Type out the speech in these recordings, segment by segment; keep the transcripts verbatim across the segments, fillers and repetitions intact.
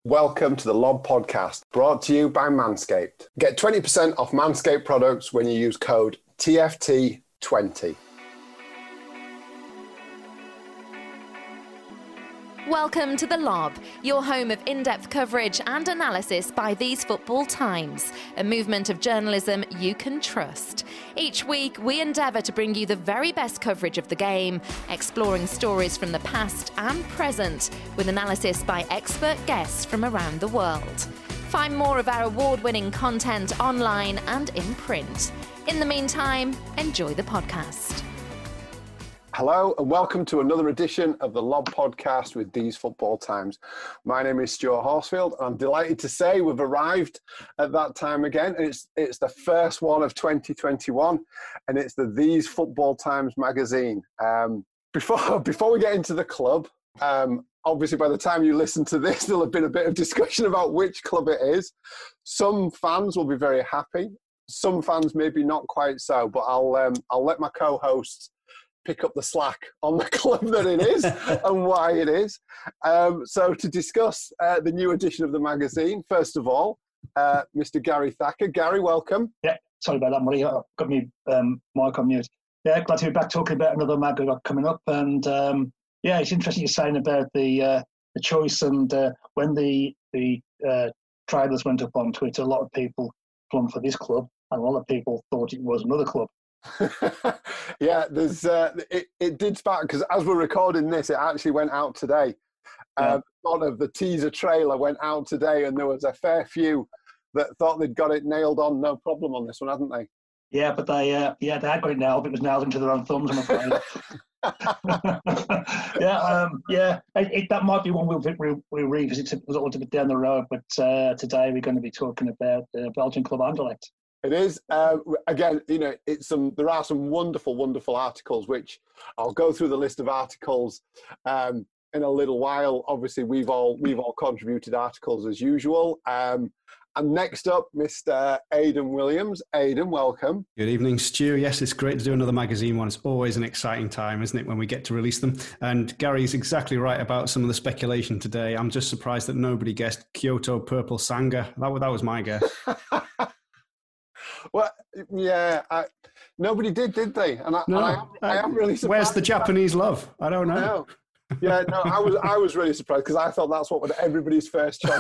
Welcome to the Lob Podcast, brought to you by Manscaped. Get twenty percent off Manscaped products when you use code T F T twenty. Welcome to The Lob, your home of in-depth coverage and analysis by These Football Times, a movement of journalism you can trust. Each week, we endeavour to bring you the very best coverage of the game, exploring stories from the past and present, with analysis by expert guests from around the world. Find more of our award-winning content online and in print. In the meantime, enjoy the podcast. Hello and welcome to another edition of the Lob Podcast with These Football Times. My name is Stuart Horsfield and I'm delighted to say we've arrived at that time again. It's it's the first one of twenty twenty-one and it's the These Football Times magazine. Um, before, before we get into the club, um, obviously by the time you listen to this, there'll have been a bit of discussion about which club it is. Some fans will be very happy. Some fans maybe not quite so, but I'll um, I'll let my co-hosts pick up the slack on the club that it is and why it is. Um, so to discuss uh, the new edition of the magazine, first of all, uh, Mister Gary Thacker. Gary, welcome. Yeah, sorry about that, Murray. I've got my um, mic on mute. Yeah, glad to be back talking about another mag I've got coming up. And um, yeah, it's interesting you're saying about the uh, the choice. And uh, when the the uh, trailers went up on Twitter, a lot of people plumbed for this club and a lot of people thought it was another club. yeah, there's uh, it, it did spark, because as we're recording this, it actually went out today. Yeah. Um, sort of the teaser trailer went out today, and there was a fair few that thought they'd got it nailed on, no problem on this one, hadn't they? Yeah, but they uh, yeah they had got it nailed. It was nailed into their own thumbs, I'm afraid. yeah, um, yeah, it, it, that might be one we'll, we'll, we'll revisit a little bit down the road. But uh, today we're going to be talking about the uh, Belgian club Anderlecht. It is. Uh, again, you know, it's some. There are some wonderful, wonderful articles, which I'll go through the list of articles um, in a little while. Obviously, we've all we've all contributed articles as usual. Um, and next up, Mister Aidan Williams. Aidan, welcome. Good evening, Stu. Yes, it's great to do another magazine one. It's always an exciting time, isn't it, when we get to release them? And Gary's exactly right about some of the speculation today. I'm just surprised that nobody guessed Kyoto Purple Sanga. That, that was my guess. Well, yeah, I, nobody did, did they? And I, no, and I, I am really surprised. Where's the Japanese love? I don't know. No. Yeah, no, I was I was really surprised because I thought that's what was everybody's first choice.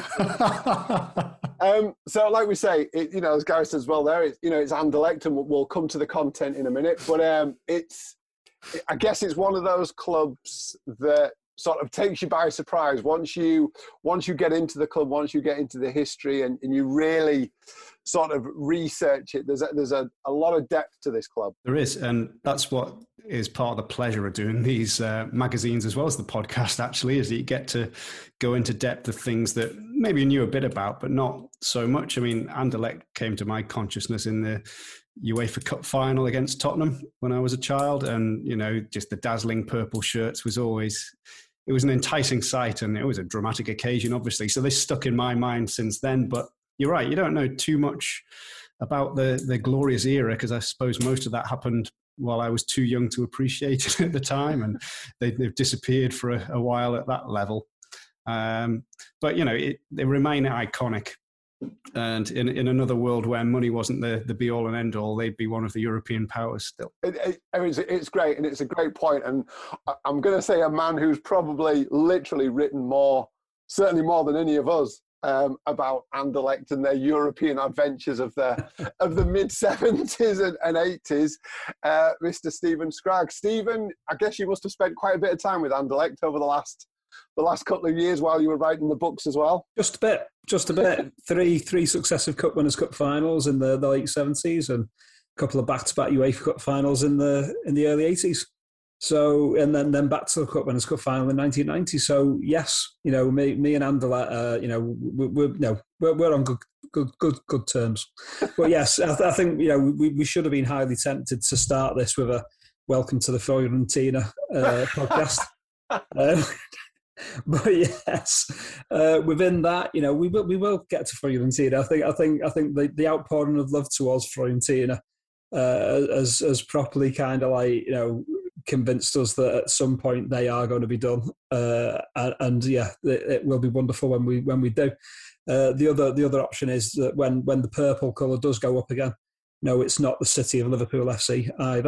um, so, like we say, it, you know, as Gary says, well, there, it's, you know, it's Anderlecht, and we'll, we'll come to the content in a minute. But um, it's, I guess, it's one of those clubs that sort of takes you by surprise once you once you get into the club, once you get into the history, and, and you really sort of research it. There's a, there's a, a lot of depth to this club. There is, and that's what is part of the pleasure of doing these uh, magazines as well as the podcast, actually, is that you get to go into depth of things that maybe you knew a bit about, but not so much. I mean, Anderlecht came to my consciousness in the UEFA Cup final against Tottenham when I was a child, and, you know, just the dazzling purple shirts was always... It was an enticing sight, and it was a dramatic occasion, obviously. So this stuck in my mind since then. But you're right, you don't know too much about the, the glorious era, because I suppose most of that happened while I was too young to appreciate it at the time, and they, they've disappeared for a, a while at that level. Um, but, you know, it, they remain iconic. And in, in another world where money wasn't the, the be-all and end-all, they'd be one of the European powers still. It, it, I mean, it's, it's great, and it's a great point. And I'm going to say a man who's probably literally written more, certainly more than any of us, um, about Anderlecht and their European adventures of the of the mid seventies and, and eighties, uh, Mister Stephen Scraggs. Stephen, I guess you must have spent quite a bit of time with Anderlecht over the last the last couple of years while you were writing the books as well. Just a bit, just a bit. three three successive Cup Winners' Cup finals in the, the late seventies, and a couple of back-to-back UEFA Cup finals in the in the early eighties. So, and then, then back to the Cup Winners' Cup final in nineteen ninety. So, yes, you know, me, me and Anderlecht, uh, you know, we're, we're, no, we're, we're on good, good, good, good terms. But yes, I, I think, you know, we, we should have been highly tempted to start this with a welcome to the Fiorentina uh, podcast. um, but yes, uh, within that, you know, we will we will get to Fiorentina. I think I think I think the, the outpouring of love towards Fiorentina uh, has has properly kind of like, you know, convinced us that at some point they are going to be done. Uh, and, and yeah, it, it will be wonderful when we when we do. Uh, the other the other option is that when when the purple colour does go up again, no, it's not the City of Liverpool F C either.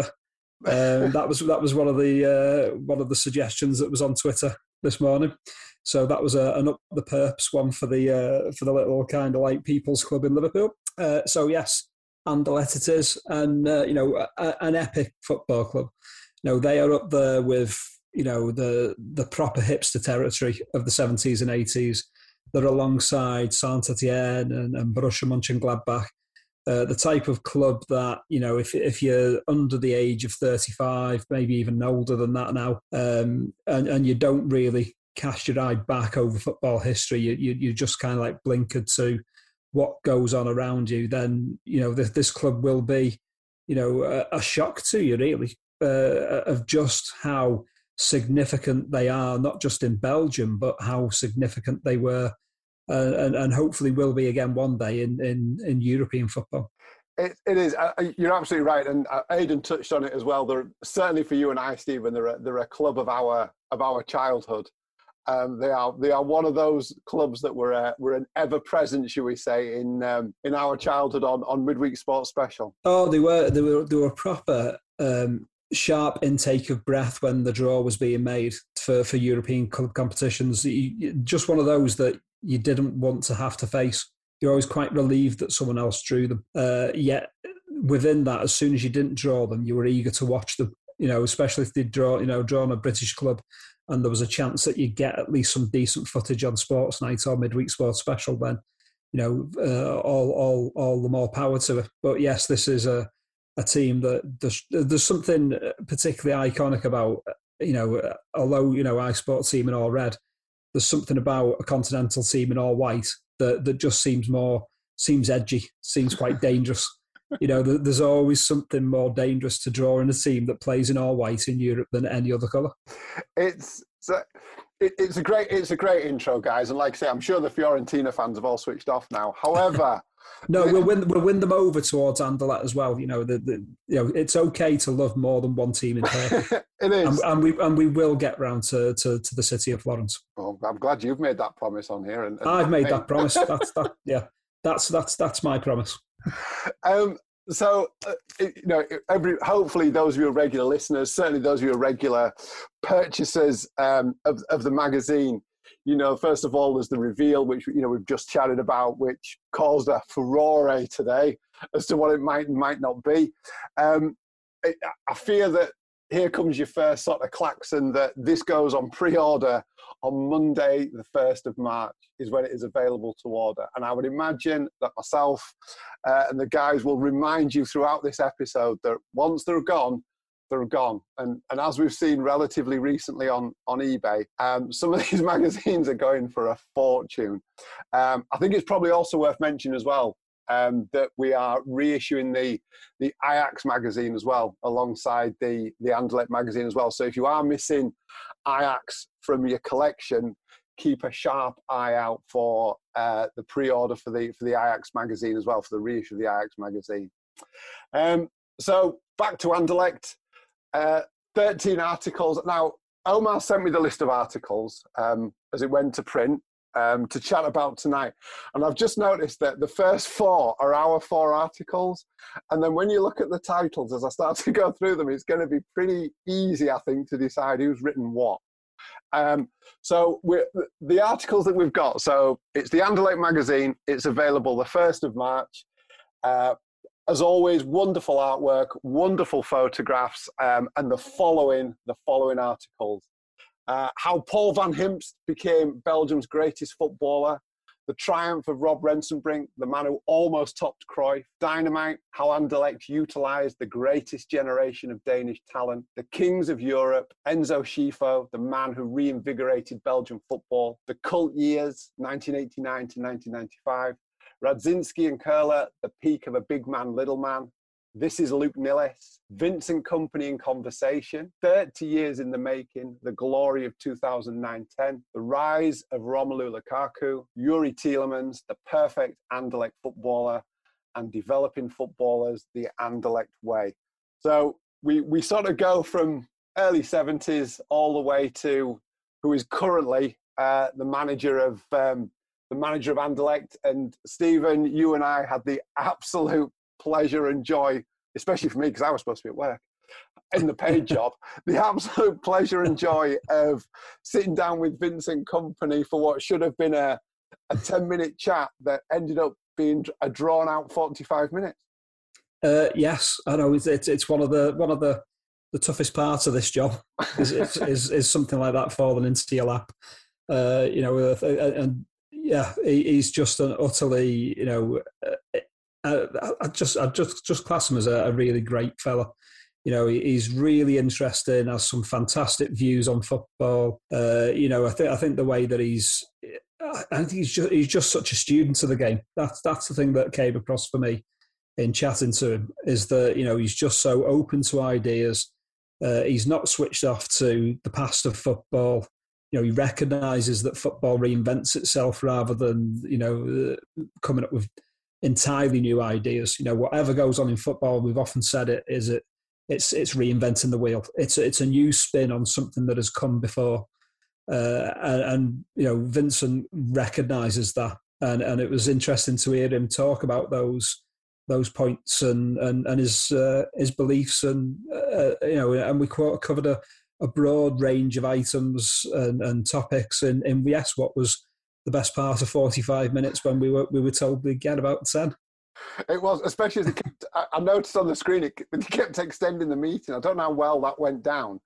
Um, that was that was one of the uh, one of the suggestions that was on Twitter this morning. So that was a, an up the perps one for the uh, for the little kind of like People's Club in Liverpool. Uh, so yes, Anderlecht it is, and uh, you know, a, an epic football club. You know, they are up there with, you know, the the proper hipster territory of the seventies and eighties. They're alongside Saint-Étienne and, and Borussia Mönchengladbach. Uh, the type of club that, you know, if if you're under the age of thirty-five, maybe even older than that now, um, and, and you don't really cast your eye back over football history, you, you, you're just kind of like blinkered to what goes on around you, then, you know, this, this club will be, you know, a, a shock to you, really, uh, of just how significant they are, not just in Belgium, but how significant they were uh, and, and hopefully will be again one day in, in, in European football. It, it is. Uh, you're absolutely right, and uh, Aidan touched on it as well. They're certainly for you and I, Stephen. They're a, they're a club of our of our childhood. Um, they are they are one of those clubs that were uh, were an ever present, shall we say, in um, in our childhood on, on Midweek Sports Special. Oh, they were they were they were proper um, sharp intake of breath when the draw was being made for, for European club competitions. You, just one of those that you didn't want to have to face. You're always quite relieved that someone else drew them. Uh, yet within that, as soon as you didn't draw them, you were eager to watch them. You know, especially if they'd draw, you know, drawn a British club, and there was a chance that you'd get at least some decent footage on Sports Night or Midweek Sports Special. Then, you know, uh, all all all the more power to it. But yes, this is a a team that there's there's something particularly iconic about. You know, although you know I support a team in all red, there's something about a continental team in all white that, that just seems more, seems edgy, seems quite dangerous. You know, there's always something more dangerous to draw in a team that plays in all white in Europe than any other colour. It's so, it, it's a great it's a great intro, guys, and like I say, I'm sure the Fiorentina fans have all switched off now. However, no, we'll win we'll win them over towards Anderlecht as well. You know, the, the you know it's okay to love more than one team in Turkey. It is, and, and we and we will get round to, to, to the city of Florence. Well, I'm glad you've made that promise on here. And, and I've made that promise. That's that. Yeah, that's that's that's my promise. Um, so, uh, you know, every hopefully those of you who are regular listeners, certainly those of you who are regular purchasers um, of of the magazine, you know, first of all, there's the reveal, which you know we've just chatted about, which caused a furore today as to what it might and might not be. Um, it, I fear that here comes your first sort of klaxon that this goes on pre-order on Monday, the first of March, is when it is available to order. And I would imagine that myself uh, and the guys will remind you throughout this episode that once they're gone, they're gone. And and as we've seen relatively recently on, on eBay, um, some of these magazines are going for a fortune. Um, I think it's probably also worth mentioning as well um, that we are reissuing the the Ajax magazine as well, alongside the, the Anderlecht magazine as well. So if you are missing Ajax from your collection, keep a sharp eye out for uh, the pre-order for the for the Ajax magazine as well, for the reissue of the Ajax magazine. Um, so back to Anderlecht. Uh, thirteen articles. Now, Omar sent me the list of articles um, as it went to print um, to chat about tonight. And I've just noticed that the first four are our four articles. And then when you look at the titles, as I start to go through them, it's going to be pretty easy, I think, to decide who's written what. Um, so we're, the articles that we've got, so it's the Anderlecht magazine. It's available the first of March. Uh, As always, wonderful artwork, wonderful photographs, um, and the following the following articles. Uh, how Paul van Himpst became Belgium's greatest footballer, the triumph of Rob Rensenbrink, the man who almost topped Cruyff, Dynamite, how Anderlecht utilised the greatest generation of Danish talent, the kings of Europe, Enzo Scifo, the man who reinvigorated Belgian football, the cult years, nineteen eighty-nine to nineteen ninety-five, Radzinski and Köhler, the peak of a big man, little man. This is Luke Nilles, Vincent Kompany in conversation, thirty years in the making, the glory of two thousand nine ten, the rise of Romelu Lukaku, Yuri Tielemans, the perfect Anderlecht footballer, and developing footballers the Anderlecht way. So we, we sort of go from early seventies all the way to who is currently uh, the manager of um, the manager of Anderlecht. And Stephen, you and I had the absolute pleasure and joy, especially for me because I was supposed to be at work in the paid job, the absolute pleasure and joy of sitting down with Vincent Kompany for what should have been a, a ten minute chat that ended up being a drawn out forty-five minutes. Uh, yes, I know. It's, it's it's one of the one of the, the toughest parts of this job is, is, is is something like that falling into your lap. Uh, you know, uh, and yeah, he, he's just an utterly, you know, uh, I just I just just class him as a, a really great fella. You know, he's really interesting, has some fantastic views on football. Uh, you know, I think I think the way that he's, I think he's just he's just such a student of the game. That's that's the thing that came across for me in chatting to him, is that, you know, he's just so open to ideas. Uh, he's not switched off to the past of football. You know, he recognises that football reinvents itself rather than, you know, uh, coming up with entirely new ideas. You know, whatever goes on in football, we've often said it, is it. It's it's reinventing the wheel. It's it's a new spin on something that has come before, uh, and, and you know Vincent recognises that, and, and it was interesting to hear him talk about those those points and and and his uh, his beliefs, and uh, you know, and we covered a, a broad range of items and, and topics, and and we asked what was the best part of forty-five minutes when we were we were told we'd get about ten. It was, especially as it kept, I noticed on the screen, it, it kept extending the meeting. I don't know how well that went down.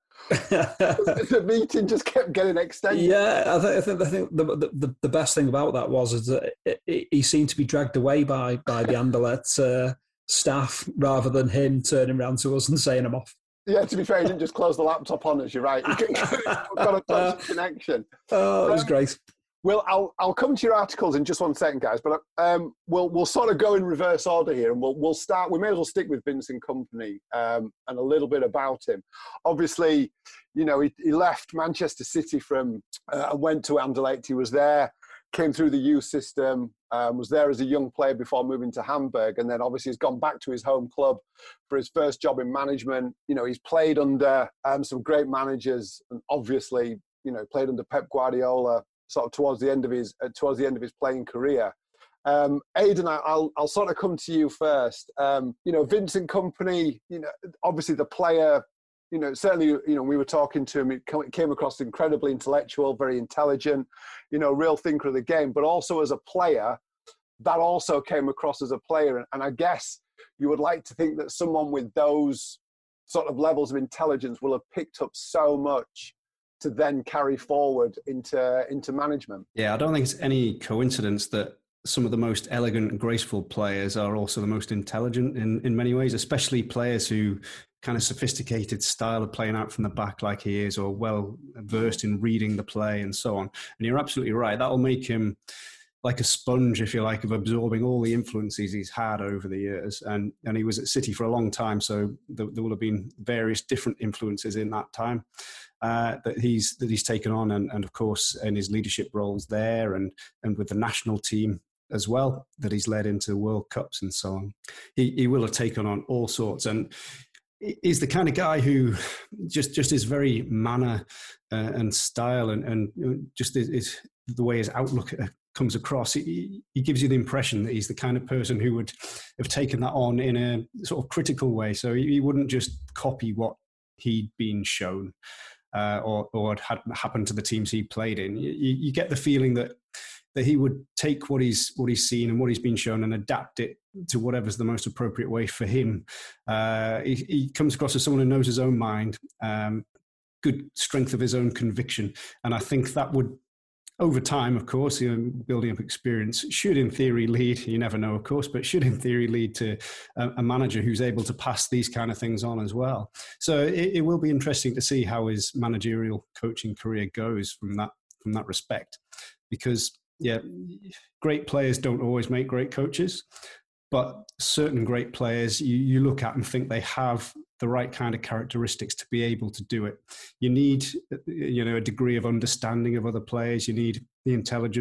The meeting just kept getting extended. Yeah, I, th- I think I think the, the the best thing about that was is that it, it, he seemed to be dragged away by by the Anderlecht uh, staff rather than him turning around to us and saying I'm off. Yeah, to be fair, he didn't just close the laptop on us. You're right. You've got a touch connection. Oh, it was great. Well, I'll I'll come to your articles in just one second, guys. But um, we'll we'll sort of go in reverse order here, and we'll we'll start. We may as well stick with Vincent Kompany um, and a little bit about him. Obviously, you know, he, he left Manchester City from uh, and went to Anderlecht. He was there, came through the youth system, um, was there as a young player before moving to Hamburg, and then obviously has gone back to his home club for his first job in management. You know, he's played under um, some great managers, and obviously, you know, played under Pep Guardiola sort of towards the end of his uh, towards the end of his playing career. Um, Aidan, I'll I'll sort of come to you first. Um, you know, Vincent Kompany, you know, obviously the player, you know, certainly, you know, we were talking to him, it came across incredibly intellectual, very intelligent, you know, real thinker of the game, but also as a player, that also came across as a player. And I guess you would like to think that someone with those sort of levels of intelligence will have picked up so much to then carry forward into into management. Yeah, I don't think it's any coincidence that some of the most elegant and graceful players are also the most intelligent in, in many ways, especially players who kind of sophisticated style of playing out from the back like he is, or well versed in reading the play and so on. And you're absolutely right. That'll make him like a sponge, if you like, of absorbing all the influences he's had over the years. And and he was at City for a long time, so there, there will have been various different influences in that time uh, that he's that he's taken on, and, and of course in his leadership roles there, and and with the national team as well that he's led into World Cups and so on. He he will have taken on all sorts, and he's the kind of guy who just just his very manner uh, and style, and and just his, his, the way his outlook comes across, he, he gives you the impression that he's the kind of person who would have taken that on in a sort of critical way. So he, he wouldn't just copy what he'd been shown uh, or, or had happened to the teams he played in. You, you get the feeling that that he would take what he's what he's seen and what he's been shown and adapt it to whatever's the most appropriate way for him. Uh, he, he comes across as someone who knows his own mind, um, good strength of his own conviction, and I think that would, over time, of course, you know, building up experience should, in theory, lead, you never know, of course, but should, in theory, lead to a, a manager who's able to pass these kind of things on as well. So it, it will be interesting to see how his managerial coaching career goes from that from that respect. Because, yeah, great players don't always make great coaches, but certain great players you, you look at and think they have the right kind of characteristics to be able to do it. You need, you know, a degree of understanding of other players. You need the intelligence.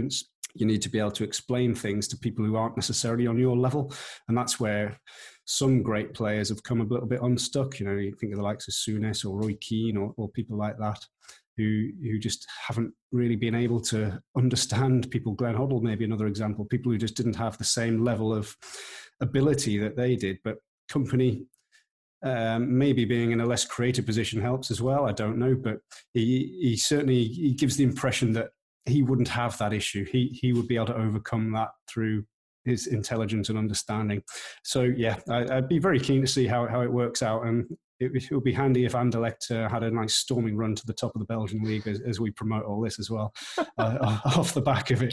you need to be able to explain things to people who aren't necessarily on your level. And that's where some great players have come a little bit unstuck. You know, you think of the likes of Souness or Roy Keane or, or people like that who who just haven't really been able to understand people. Glenn Hoddle may be another example, people who just didn't have the same level of ability that they did. But Kompany, um, maybe being in a less creative position helps as well. I don't know, but he he certainly he gives the impression that he wouldn't have that issue. He he would be able to overcome that through his intelligence and understanding. So yeah, I, I'd be very keen to see how, how it works out, and it, it would be handy if Anderlecht uh, had a nice storming run to the top of the Belgian league as, as we promote all this as well, uh, off the back of it.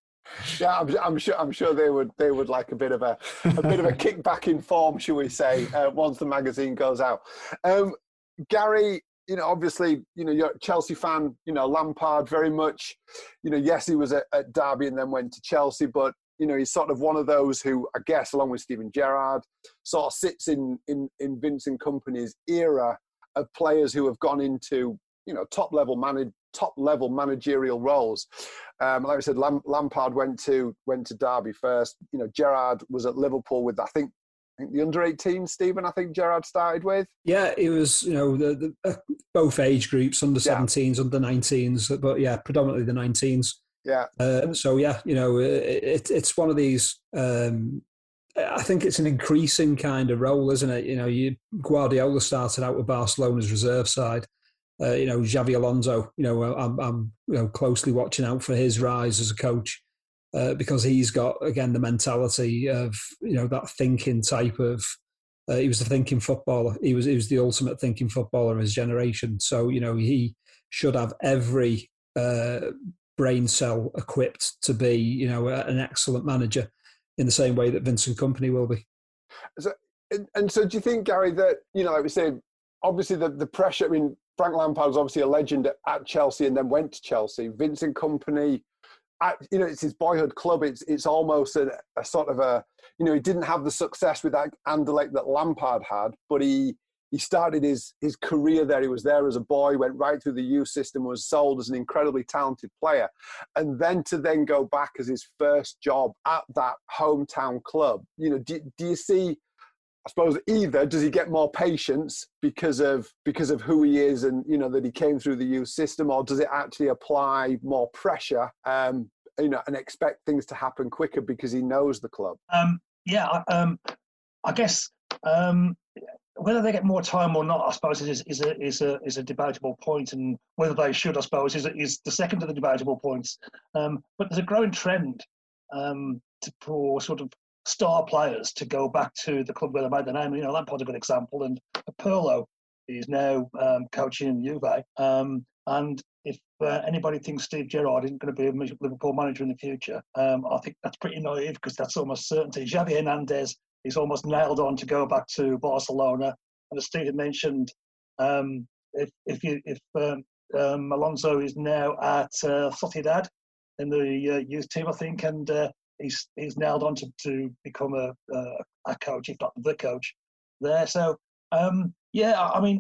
Yeah, I'm, I'm sure. I'm sure they would. They would like a bit of a a bit of a kickback in form, shall we say, uh, once the magazine goes out. Um, Gary, you know, obviously, you know, you're a Chelsea fan. You know, Lampard very much. You know, yes, he was at, at Derby and then went to Chelsea, but you know, he's sort of one of those who, I guess, along with Steven Gerrard, sort of sits in in in Vincent Kompany's era of players who have gone into, you know, top level manage top level managerial roles. Um, like I said, Lam- Lampard went to went to Derby first. You know, Gerrard was at Liverpool with, I think, I think the under eighteen, Stephen, I think Gerrard started with. Yeah, it was, you know, the, the, uh, both age groups, under seventeens, yeah. under nineteens, but yeah, predominantly the nineteens. Yeah. Uh, so, yeah, you know, it, it's one of these, um, I think it's an increasing kind of role, isn't it? You know, you, Guardiola started out with Barcelona's reserve side. Uh, you know, Xabi Alonso, you know, I'm, I'm you know, closely watching out for his rise as a coach uh, because he's got, again, the mentality of, you know, that thinking type of, uh, he was the thinking footballer. He was, he was the ultimate thinking footballer of his generation. So, you know, he should have every uh, brain cell equipped to be, you know, an excellent manager in the same way that Vincent Kompany will be. So, and, and so do you think, Gary, that, you know, like we said, obviously the, the pressure, I mean, Frank Lampard was obviously a legend at, at Chelsea and then went to Chelsea. Vincent Kompany, at, you know, it's his boyhood club. It's it's almost a, a sort of a, you know, he didn't have the success with that Anderlecht that Lampard had, but he he started his his career there. He was there as a boy, went right through the youth system, was sold as an incredibly talented player. And then to then go back as his first job at that hometown club, you know, do, do you see, I suppose, either does he get more patience because of because of who he is and, you know, that he came through the youth system, or does it actually apply more pressure, um, you know, and expect things to happen quicker because he knows the club? Um, yeah, um, I guess um, whether they get more time or not, I suppose, is is a is a is a debatable point, and whether they should, I suppose, is is the second of the debatable points. Um, but there's a growing trend um, to, for sort of star players to go back to the club where they made their name. You know, Lampard's a good example, and Pirlo is now um, coaching in Juve. Um, and if uh, anybody thinks Steve Gerrard isn't going to be a Liverpool manager in the future, um, I think that's pretty naive, because that's almost certainty. Xavi Hernandez is almost nailed on to go back to Barcelona. And as Steve mentioned, um, if if you if um, um, Alonso is now at uh, Sociedad in the uh, youth team, I think, and uh, He's he's nailed on to, to become a, a a coach, if not the coach there. So um, yeah, I mean,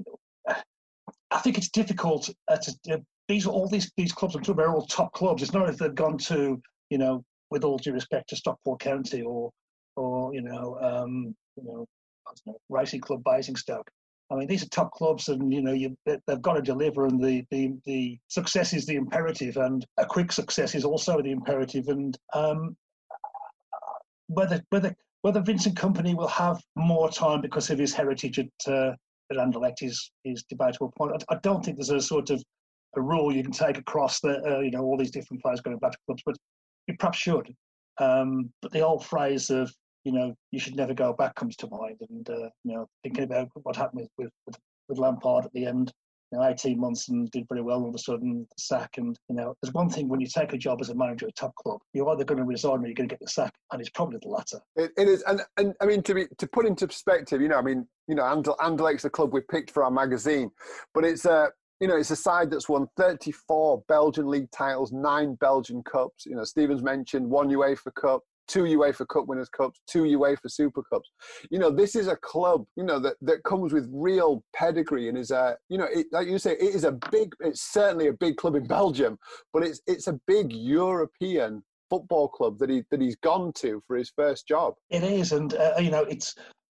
I think it's difficult. Uh, to, uh, these all these these clubs, I'm talking about, are all top clubs. It's not if they've gone to, you know, with all due respect, to Stockport County or or you know um, you know, I don't know, Racing Club Basingstoke. I mean, these are top clubs, and you know, you, they've got to deliver, and the, the the success is the imperative, and a quick success is also the imperative, and um, Whether whether whether Vincent Kompany will have more time because of his heritage at uh, at Anderlecht is is debatable point. I, I don't think there's a sort of a rule you can take across the uh, you know, all these different players going back to clubs, but you perhaps should. Um, but the old phrase of, you know, you should never go back comes to mind, and uh, you know, thinking about what happened with with, with Lampard at the end. You know, eighteen months and did very well, all of a sudden the sack. And you know, there's one thing when you take a job as a manager at a top club, you're either going to resign or you're going to get the sack, and it's probably the latter. It, it is, and and I mean, to be to put into perspective, you know, I mean, you know, Andel, Anderlecht's the club we picked for our magazine, but it's a you know, it's a side that's won thirty-four Belgian league titles, nine Belgian cups. You know, Stephen's mentioned one UEFA Cup, two UEFA Cup Winners' Cups, two UEFA Super Cups. You know, this is a club, you know, that, that comes with real pedigree and is a, you know, it, like you say, it is a big, it's certainly a big club in Belgium, but it's it's a big European football club that he that he's gone to for his first job. It is, and uh, you know, it's.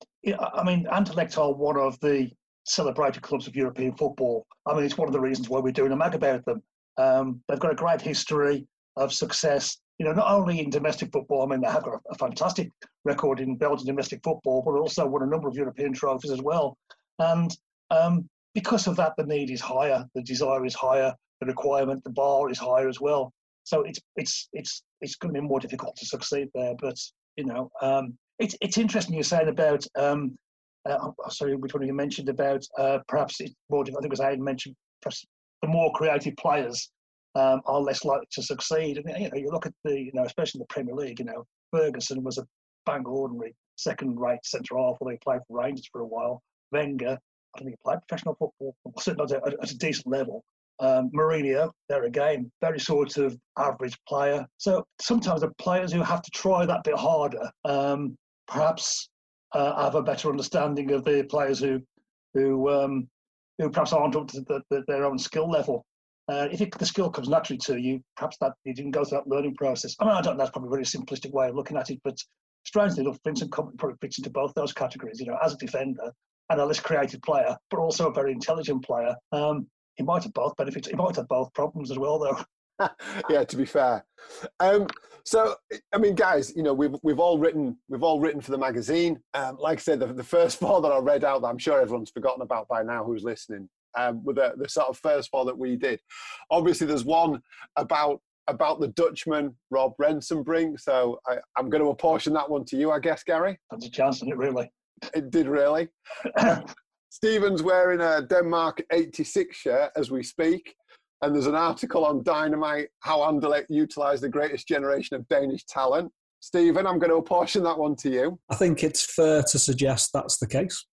I mean, Anderlecht are one of the celebrated clubs of European football. I mean, it's one of the reasons why we're doing a mag about them. Um, they've got a great history of success. You know, not only in domestic football. I mean, they have got a, a fantastic record in Belgian domestic football, but also won a number of European trophies as well. And um, because of that, the need is higher, the desire is higher, the requirement, the bar is higher as well. So it's it's it's it's going to be more difficult to succeed there. But you know, um, it's it's interesting you're saying about. Um, uh, sorry, which one you mentioned about? Uh, perhaps it's more. I think it was Aidan mentioned. Perhaps the more creative players um, are less likely to succeed. And you know, you look at the, you know, especially in the Premier League. You know, Ferguson was a bang ordinary second-rate centre half, although he played for Rangers for a while. Wenger, I don't think he played professional football, certainly at a, at a decent level. Um, Mourinho, there again, very sort of average player. So sometimes the players who have to try that bit harder, um, perhaps uh, have a better understanding of the players who, who, um, who perhaps aren't up to the, the, their own skill level. Uh, if it, the skill comes naturally to you, perhaps that you didn't go through that learning process. I mean, I don't know, that's probably a very simplistic way of looking at it, but strangely enough, Vincent Kompany probably fits into both those categories. You know, as a defender and a less creative player, but also a very intelligent player. Um, he might have both benefits. He might have both problems as well, though. Yeah, to be fair. Um, so, I mean, guys, you know, we've we've all written we've all written for the magazine. Um, like I said, the, the first four that I read out that I'm sure everyone's forgotten about by now who's listening, um, were the, the sort of first four that we did. Obviously, there's one about about the Dutchman, Rob Rensenbrink. So I, I'm going to apportion that one to you, I guess, Gary. That's a chance, isn't it, really? It did, really. uh, Stephen's wearing a Denmark eighty-six shirt as we speak. And there's an article on Dynamite, how Anderlecht utilised the greatest generation of Danish talent. Stephen, I'm going to apportion that one to you. I think it's fair to suggest that's the case.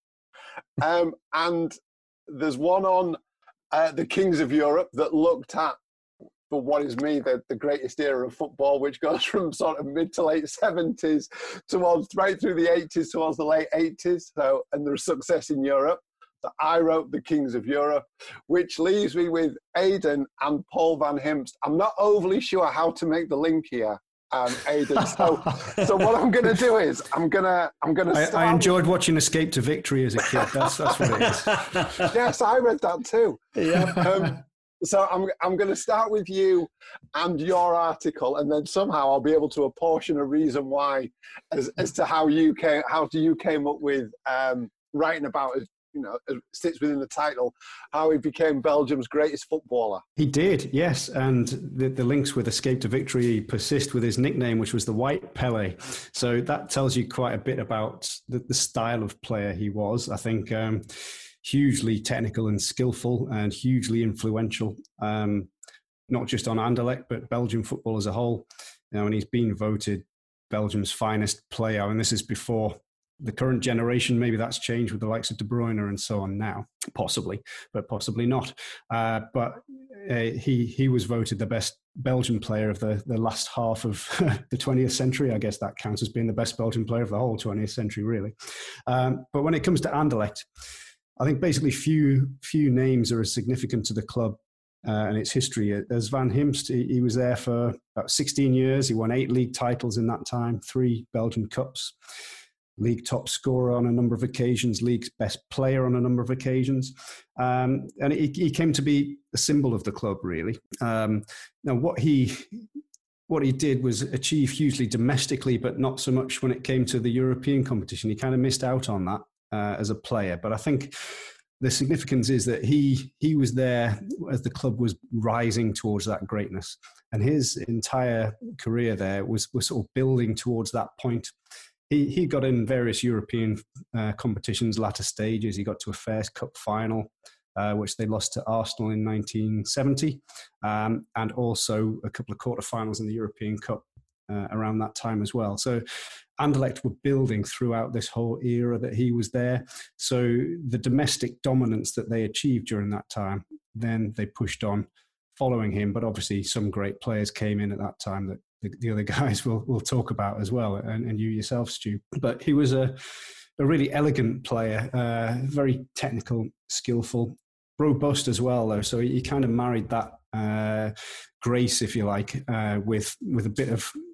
Um, and there's one on uh, the Kings of Europe that looked at, for what is me, the, the greatest era of football, which goes from sort of mid to late seventies towards right through the eighties towards the late eighties. So, and there's success in Europe. So I wrote the Kings of Europe, which leaves me with Aidan and Paul van Himst. I'm not overly sure how to make the link here, um, Aidan. So, so what I'm going to do is I'm gonna I'm gonna. I, I enjoyed watching Escape to Victory as a kid. That's that's what it is. Yes, I read that too. Yeah. Um, so I'm I'm going to start with you and your article, and then somehow I'll be able to apportion a reason why, as as to how you came how you came up with um, writing about it. You know, it sits within the title, how he became Belgium's greatest footballer. He did, yes. And the, the links with Escape to Victory persist with his nickname, which was the White Pele. So that tells you quite a bit about the, the style of player he was. I think um, hugely technical and skillful and hugely influential, um, not just on Anderlecht, but Belgian football as a whole. You know, and he's been voted Belgium's finest player. I mean, this is before the current generation. Maybe that's changed with the likes of De Bruyne and so on now, possibly, but possibly not. Uh, but uh, he he was voted the best Belgian player of the, the last half of the twentieth century. I guess that counts as being the best Belgian player of the whole twentieth century, really. Um, but when it comes to Anderlecht, I think basically few few names are as significant to the club uh, and its history as Van Himst. He, he was there for about sixteen years. He won eight league titles in that time, three Belgian Cups. League top scorer on a number of occasions, league's best player on a number of occasions. Um, and he, he came to be a symbol of the club, really. Um, now, what he what he did was achieve hugely domestically, but not so much when it came to the European competition. He kind of missed out on that uh, as a player. But I think the significance is that he he was there as the club was rising towards that greatness. And his entire career there was, was sort of building towards that point. He he got in various European uh, competitions, latter stages. He got to a Fairs Cup final, uh, which they lost to Arsenal in nineteen seventy, um, and also a couple of quarterfinals in the European Cup uh, around that time as well. So Anderlecht were building throughout this whole era that he was there. So the domestic dominance that they achieved during that time, then they pushed on following him. But obviously some great players came in at that time that The, the other guys will will talk about as well, and, and you yourself, Stu. But he was a, a really elegant player, uh, very technical, skillful, robust as well, though. So he, he kind of married that uh, grace, if you like, uh, with with a bit of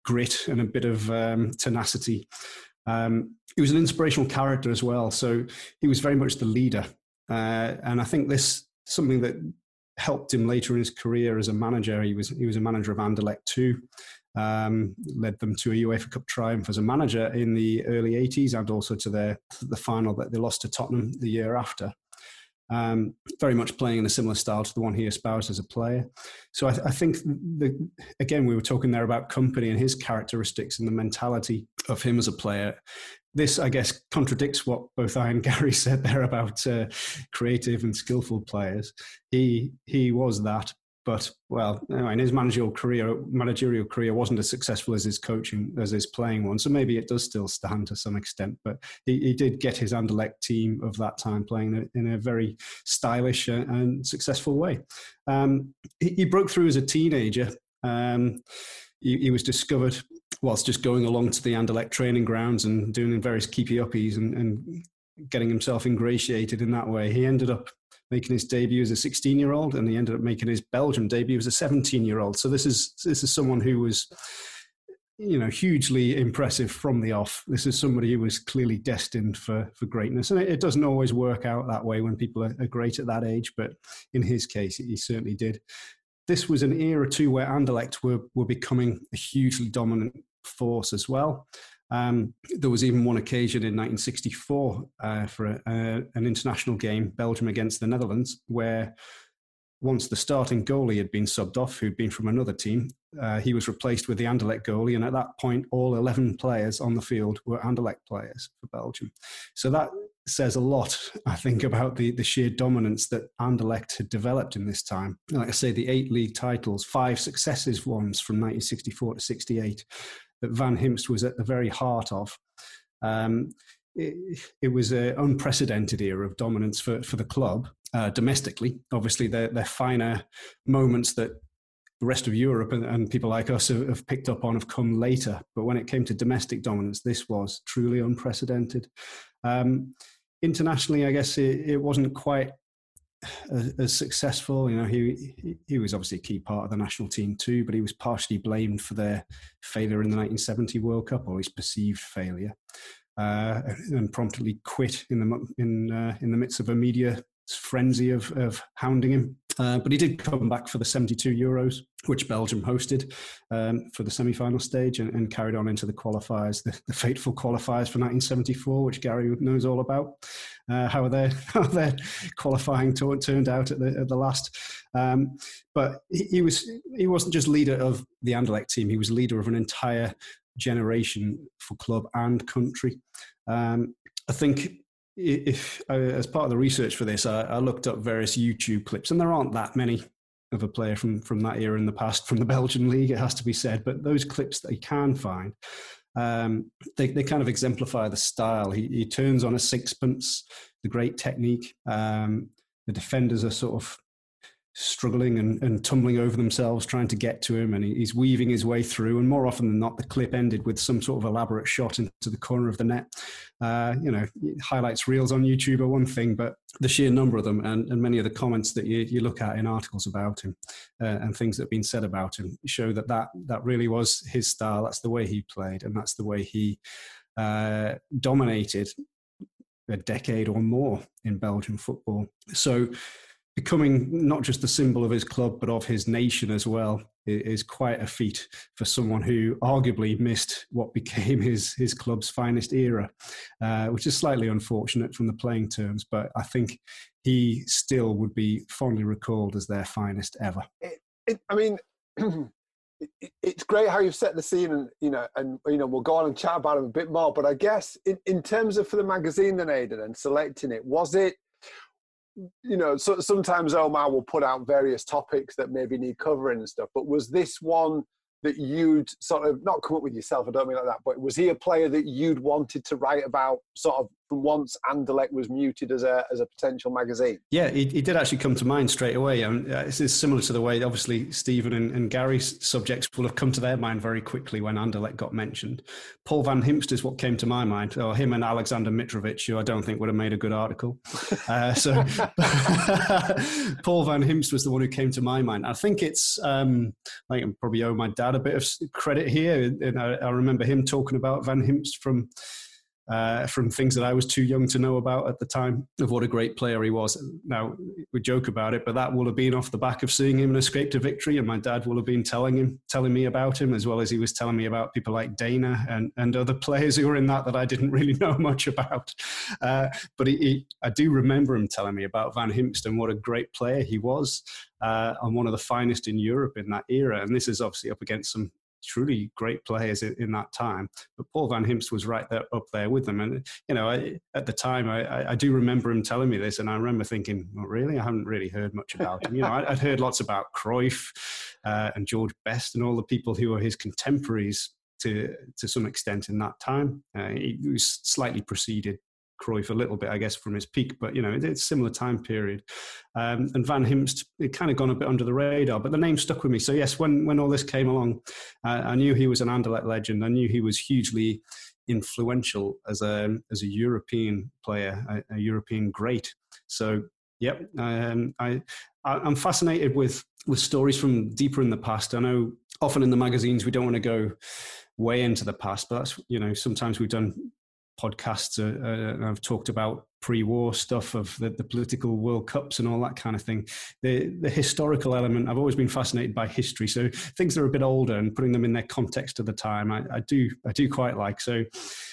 grit and a bit of um, tenacity. Um, he was an inspirational character as well. So he was very much the leader. Uh, and I think this something that helped him later in his career as a manager. He was he was a manager of Anderlecht too. Um, led them to a UEFA Cup triumph as a manager in the early eighties, and also to their the final that they lost to Tottenham the year after. Um, very much playing in a similar style to the one he espoused as a player. So I, th- I think, the, again, we were talking there about Kompany and his characteristics and the mentality of him as a player. This, I guess, contradicts what both I and Gary said there about uh, creative and skillful players. He he was that. But, well, in his managerial career, managerial career wasn't as successful as his coaching, as his playing one. So maybe it does still stand to some extent. But he, he did get his Anderlecht team of that time playing in a very stylish and successful way. Um, he, he broke through as a teenager. Um, he, he was discovered whilst just going along to the Anderlecht training grounds and doing various keepy-uppies and, and getting himself ingratiated in that way. He ended up making his debut as a sixteen-year-old, and he ended up making his Belgian debut as a seventeen-year-old. So this is this is someone who was, you know, hugely impressive from the off. This is somebody who was clearly destined for for greatness, and it, it doesn't always work out that way when people are, are great at that age. But in his case, he certainly did. This was an era too where Anderlecht were were becoming a hugely dominant force as well. Um, there was even one occasion in nineteen sixty-four uh, for a, uh, an international game, Belgium against the Netherlands, where once the starting goalie had been subbed off, who'd been from another team, uh, he was replaced with the Anderlecht goalie. And at that point, all eleven players on the field were Anderlecht players for Belgium. So that says a lot, I think, about the, the sheer dominance that Anderlecht had developed in this time. Like I say, the eight league titles, five successive ones from nineteen sixty-four to sixty-eight, that Van Himst was at the very heart of. Um, it, it was an unprecedented era of dominance for, for the club, uh, domestically. Obviously, their, their finer moments that the rest of Europe and, and people like us have, have picked up on have come later. But when it came to domestic dominance, this was truly unprecedented. Um, internationally, I guess it, it wasn't quite As, as successful. You know, he, he he was obviously a key part of the national team too, but he was partially blamed for their failure in the nineteen seventy World Cup, or his perceived failure, uh, and promptly quit in the in uh, in the midst of a media frenzy of of hounding him. Uh, but he did come back for the seventy-two Euros, which Belgium hosted um, for the semi-final stage, and, and carried on into the qualifiers, the, the fateful qualifiers for nineteen seventy-four, which Gary knows all about. Uh, how their how their qualifying t- turned out at the at the last. Um, but he, he was he wasn't just leader of the Anderlecht team; he was leader of an entire generation for club and country. Um, I think. If uh, as part of the research for this, I, I looked up various YouTube clips, and there aren't that many of a player from, from that era in the past from the Belgian league, it has to be said. But those clips that you can find, um, they, they kind of exemplify the style. He, he turns on a sixpence, the great technique. Um, the defenders are sort of struggling and, and tumbling over themselves trying to get to him, and he, he's weaving his way through, and more often than not the clip ended with some sort of elaborate shot into the corner of the net. Uh, you know, highlights reels on YouTube are one thing, but the sheer number of them and, and many of the comments that you, you look at in articles about him uh, and things that have been said about him show that, that that really was his style. That's the way he played, and that's the way he uh, dominated a decade or more in Belgian football. So becoming not just the symbol of his club, but of his nation as well, is quite a feat for someone who arguably missed what became his his club's finest era, uh, which is slightly unfortunate from the playing terms, but I think he still would be fondly recalled as their finest ever. It, it, I mean, it, it's great how you've set the scene, and you know, and you know, we'll go on and chat about him a bit more. But I guess in, in terms of for the magazine, then Aidan, and selecting it, was it? You know, so sometimes Omar will put out various topics that maybe need covering and stuff, but was this one that you'd sort of not come up with yourself? I don't mean like that, but was he a player that you'd wanted to write about sort of from once Anderlecht was muted as a as a potential magazine? Yeah, he, he did actually come to mind straight away. Um, this is similar to the way, obviously, Stephen and, and Gary's subjects will have come to their mind very quickly when Anderlecht got mentioned. Paul van Himpst is what came to my mind, or him and Alexander Mitrovic, who I don't think would have made a good article. Uh, so Paul van Himpst was the one who came to my mind. I think it's, um, I can probably owe my dad a bit of credit here. And I, I remember him talking about Van Himpst from uh, from things that I was too young to know about at the time, of what a great player he was. Now, we joke about it, but that will have been off the back of seeing him in Escape to Victory, and my dad will have been telling him, telling me about him, as well as he was telling me about people like Dana and, and other players who were in that that I didn't really know much about. Uh, but he, he, I do remember him telling me about Van Himpst and what a great player he was, uh, and one of the finest in Europe in that era. And this is obviously up against some truly great players in, in that time, but Paul van Himpst was right there up there with them. And you know, I, at the time, I, I do remember him telling me this, and I remember thinking, well, really, I haven't really heard much about him. You know, I, I'd heard lots about Cruyff uh, and George Best and all the people who were his contemporaries to to some extent in that time. Uh, he was slightly preceded Cruyff a little bit, I guess, from his peak, but you know, it's a similar time period. Um, and Van Himpst, it kind of gone a bit under the radar, but the name stuck with me. So yes, when when all this came along, uh, I knew he was an Anderlecht legend. I knew he was hugely influential as a as a European player, a, a European great. So yep, um, I I'm fascinated with with stories from deeper in the past. I know often in the magazines we don't want to go way into the past, but that's, you know, sometimes we've done podcasts uh, uh, and I've talked about pre-war stuff of the, the political World Cups and all that kind of thing. The the historical element, I've always been fascinated by history. So things that are a bit older and putting them in their context of the time, I, I do I do quite like. So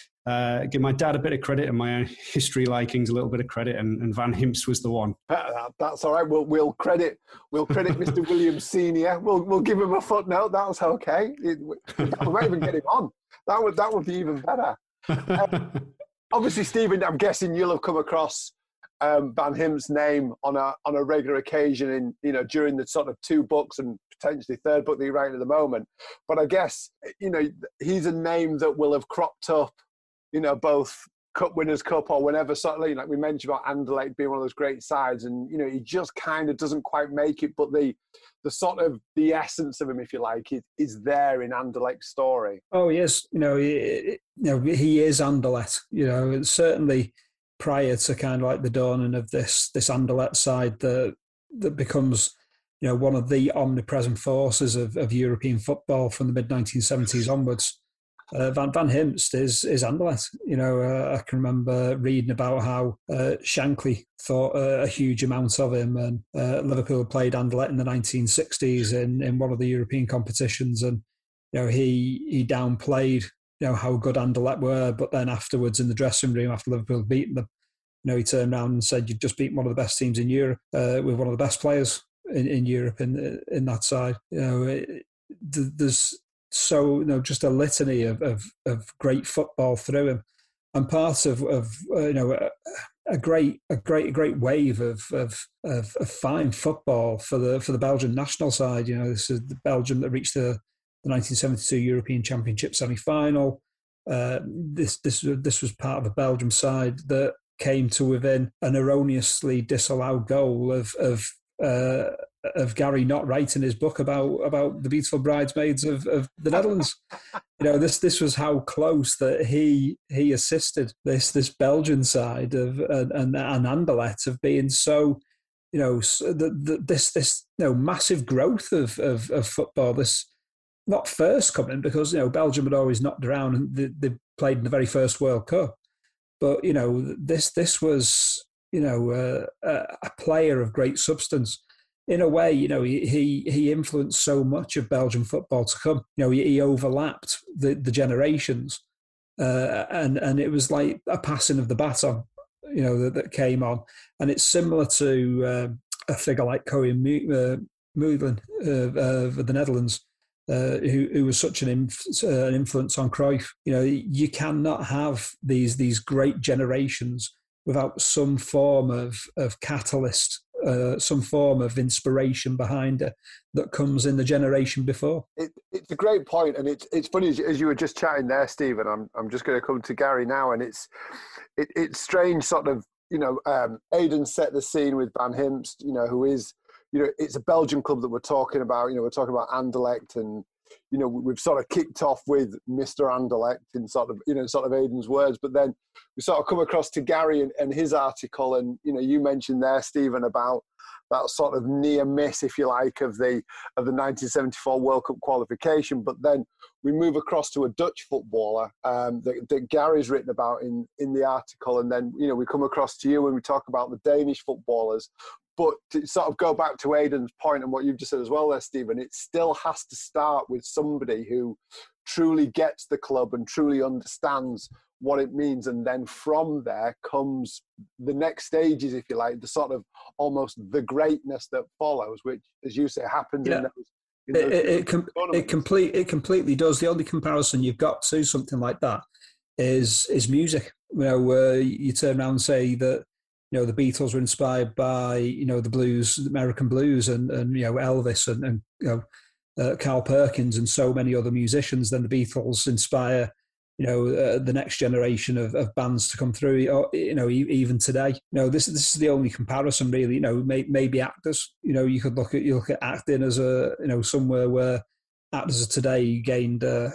uh, give my dad a bit of credit and my own history likings a little bit of credit, and, and Van Himpst was the one. Uh, that's all right. We'll we'll credit we'll credit Mister Williams Senior. We'll we'll give him a footnote. That's okay. It, we, we might even get him on. That would that would be even better. Um, obviously, Stephen, I'm guessing you'll have come across um, Van Himpst's name on a on a regular occasion in, you know, during the sort of two books and potentially third book that you're writing at the moment. But I guess, you know, he's a name that will have cropped up, you know, both Cup Winners' Cup or whenever, sort of, like we mentioned about Anderlecht being one of those great sides, and you know, he just kind of doesn't quite make it, but the the sort of the essence of him, if you like, is, is there in Anderlecht's story. Oh yes, you know, he, you know, he is Anderlecht. You know, certainly prior to kind of like the dawning of this this Anderlecht side that that becomes, you know, one of the omnipresent forces of, of European football from the mid nineteen seventies onwards. Uh, Van Van Himpst is is Anderlecht. You know, uh, I can remember reading about how uh, Shankly thought uh, a huge amount of him, and uh, Liverpool played Anderlecht in the nineteen sixties in, in one of the European competitions, and you know, he he downplayed, you know, how good Anderlecht were, but then afterwards in the dressing room after Liverpool had beaten them, you know, he turned around and said, "You've just beaten one of the best teams in Europe uh, with one of the best players in, in Europe in in that side." You know, it, there's So, you know, just a litany of, of, of great football through him, and part of, of uh, you know, a, a great, a great, great wave of, of of of fine football for the for the Belgian national side. You know, this is the Belgium that reached the, the nineteen seventy-two European Championship semi-final. Uh, this this this was part of the Belgium side that came to within an erroneously disallowed goal of of. Uh, of Gary not writing his book about about the beautiful bridesmaids of, of the Netherlands. You know, this this was how close that he he assisted this this Belgian side of and and, and Anderlecht of being so, you know, so the, the, this this you know massive growth of, of of football. This not first coming, because you know Belgium had always knocked around and they, they played in the very first World Cup, but you know this this was you know uh, a, a player of great substance. In a way, you know, he, he he influenced so much of Belgian football to come. You know, he, he overlapped the, the generations, uh, and and it was like a passing of the baton, you know, that, that came on. And it's similar to uh, a figure like Koen Meulen of, of the Netherlands, uh, who who was such an, inf- uh, an influence on Cruyff. You know, you cannot have these these great generations without some form of of catalyst. Uh, some form of inspiration behind it that comes in the generation before. It, it's a great point, and it's it's funny as, as you were just chatting there, Stephen. I'm I'm just going to come to Gary now, and it's it, it's strange, sort of. You know, um, Aiden set the scene with Van Himst. You know, who is, you know, it's a Belgian club that we're talking about. You know, we're talking about Anderlecht, and you know, we've sort of kicked off with Mister Anderlecht in sort of, you know, sort of Aiden's words, but then we sort of come across to Gary and, and his article, and you know, you mentioned there, Stephen, about that sort of near miss, if you like, of the of the nineteen seventy-four World Cup qualification. But then we move across to a Dutch footballer um, that, that Gary's written about in, in the article. And then, you know, we come across to you when we talk about the Danish footballers. But to sort of go back to Aiden's point and what you've just said as well there, Stephen, it still has to start with somebody who truly gets the club and truly understands what it means. And then from there comes the next stages, if you like, the sort of almost the greatness that follows, which, as you say, happens yeah. in those. It, it, it, com- it, complete, it completely does. The only comparison you've got to something like that is is music. You know, uh, you turn around and say that, you know, the Beatles were inspired by, you know, the blues, the American blues, and, and you know, Elvis and, and you know, uh, Carl Perkins and so many other musicians. Then the Beatles inspire, you know, uh, the next generation of, of bands to come through, you know, even today. You know, this, this is the only comparison really, you know, may, maybe actors. You know, you could look at, you look at acting as a, you know, somewhere where actors of today gained uh,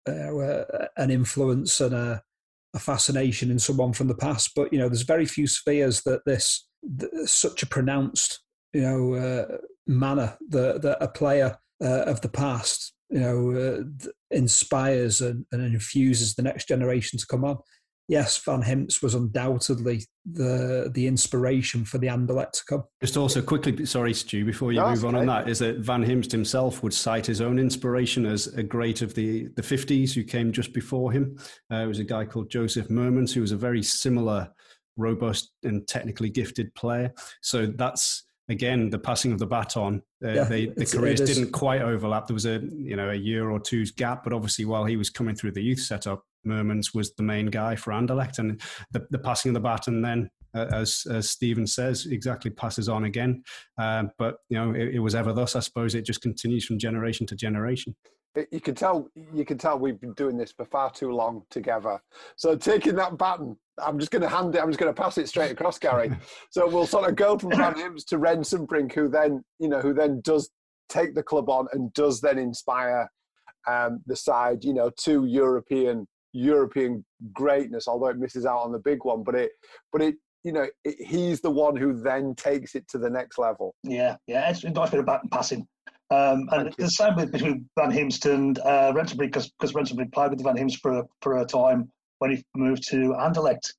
uh, an influence and a, a fascination in someone from the past. But, you know, there's very few spheres that this, that such a pronounced, you know, uh, manner that, that a player uh, of the past, you know, uh, inspires and, and infuses the next generation to come on. Yes, Van Himst was undoubtedly the the inspiration for the Anderlecht to come. Just also quickly, sorry, Stu, before you no, move on okay. on that, is that Van Himst himself would cite his own inspiration as a great of the, the fifties who came just before him. Uh, it was a guy called Joseph Mermans, who was a very similar, robust and technically gifted player. So that's, again, the passing of the baton. Uh, yeah, they, the careers didn't quite overlap. There was a you know a year or two's gap, but obviously while he was coming through the youth setup, Mermans was the main guy for Anderlecht, and the, the passing of the baton then, uh, as as Stephen says, exactly passes on again. Um, but you know it, it was ever thus. I suppose it just continues from generation to generation. You can tell. You can tell we've been doing this for far too long together. So taking that baton, I'm just going to hand it. I'm just going to pass it straight across, Gary. So we'll sort of go from Van Himst to Rensenbrink, who then, you know, who then does take the club on and does then inspire um, the side, you know, to European European greatness. Although it misses out on the big one, but it, but it, you know, it, he's the one who then takes it to the next level. Yeah, yeah, it's a nice bit of baton passing. Um, and the same with between Van Himst and uh, Rensenbrink, because because Rensenbrink played with Van Himst for a, for a time when he moved to Anderlecht.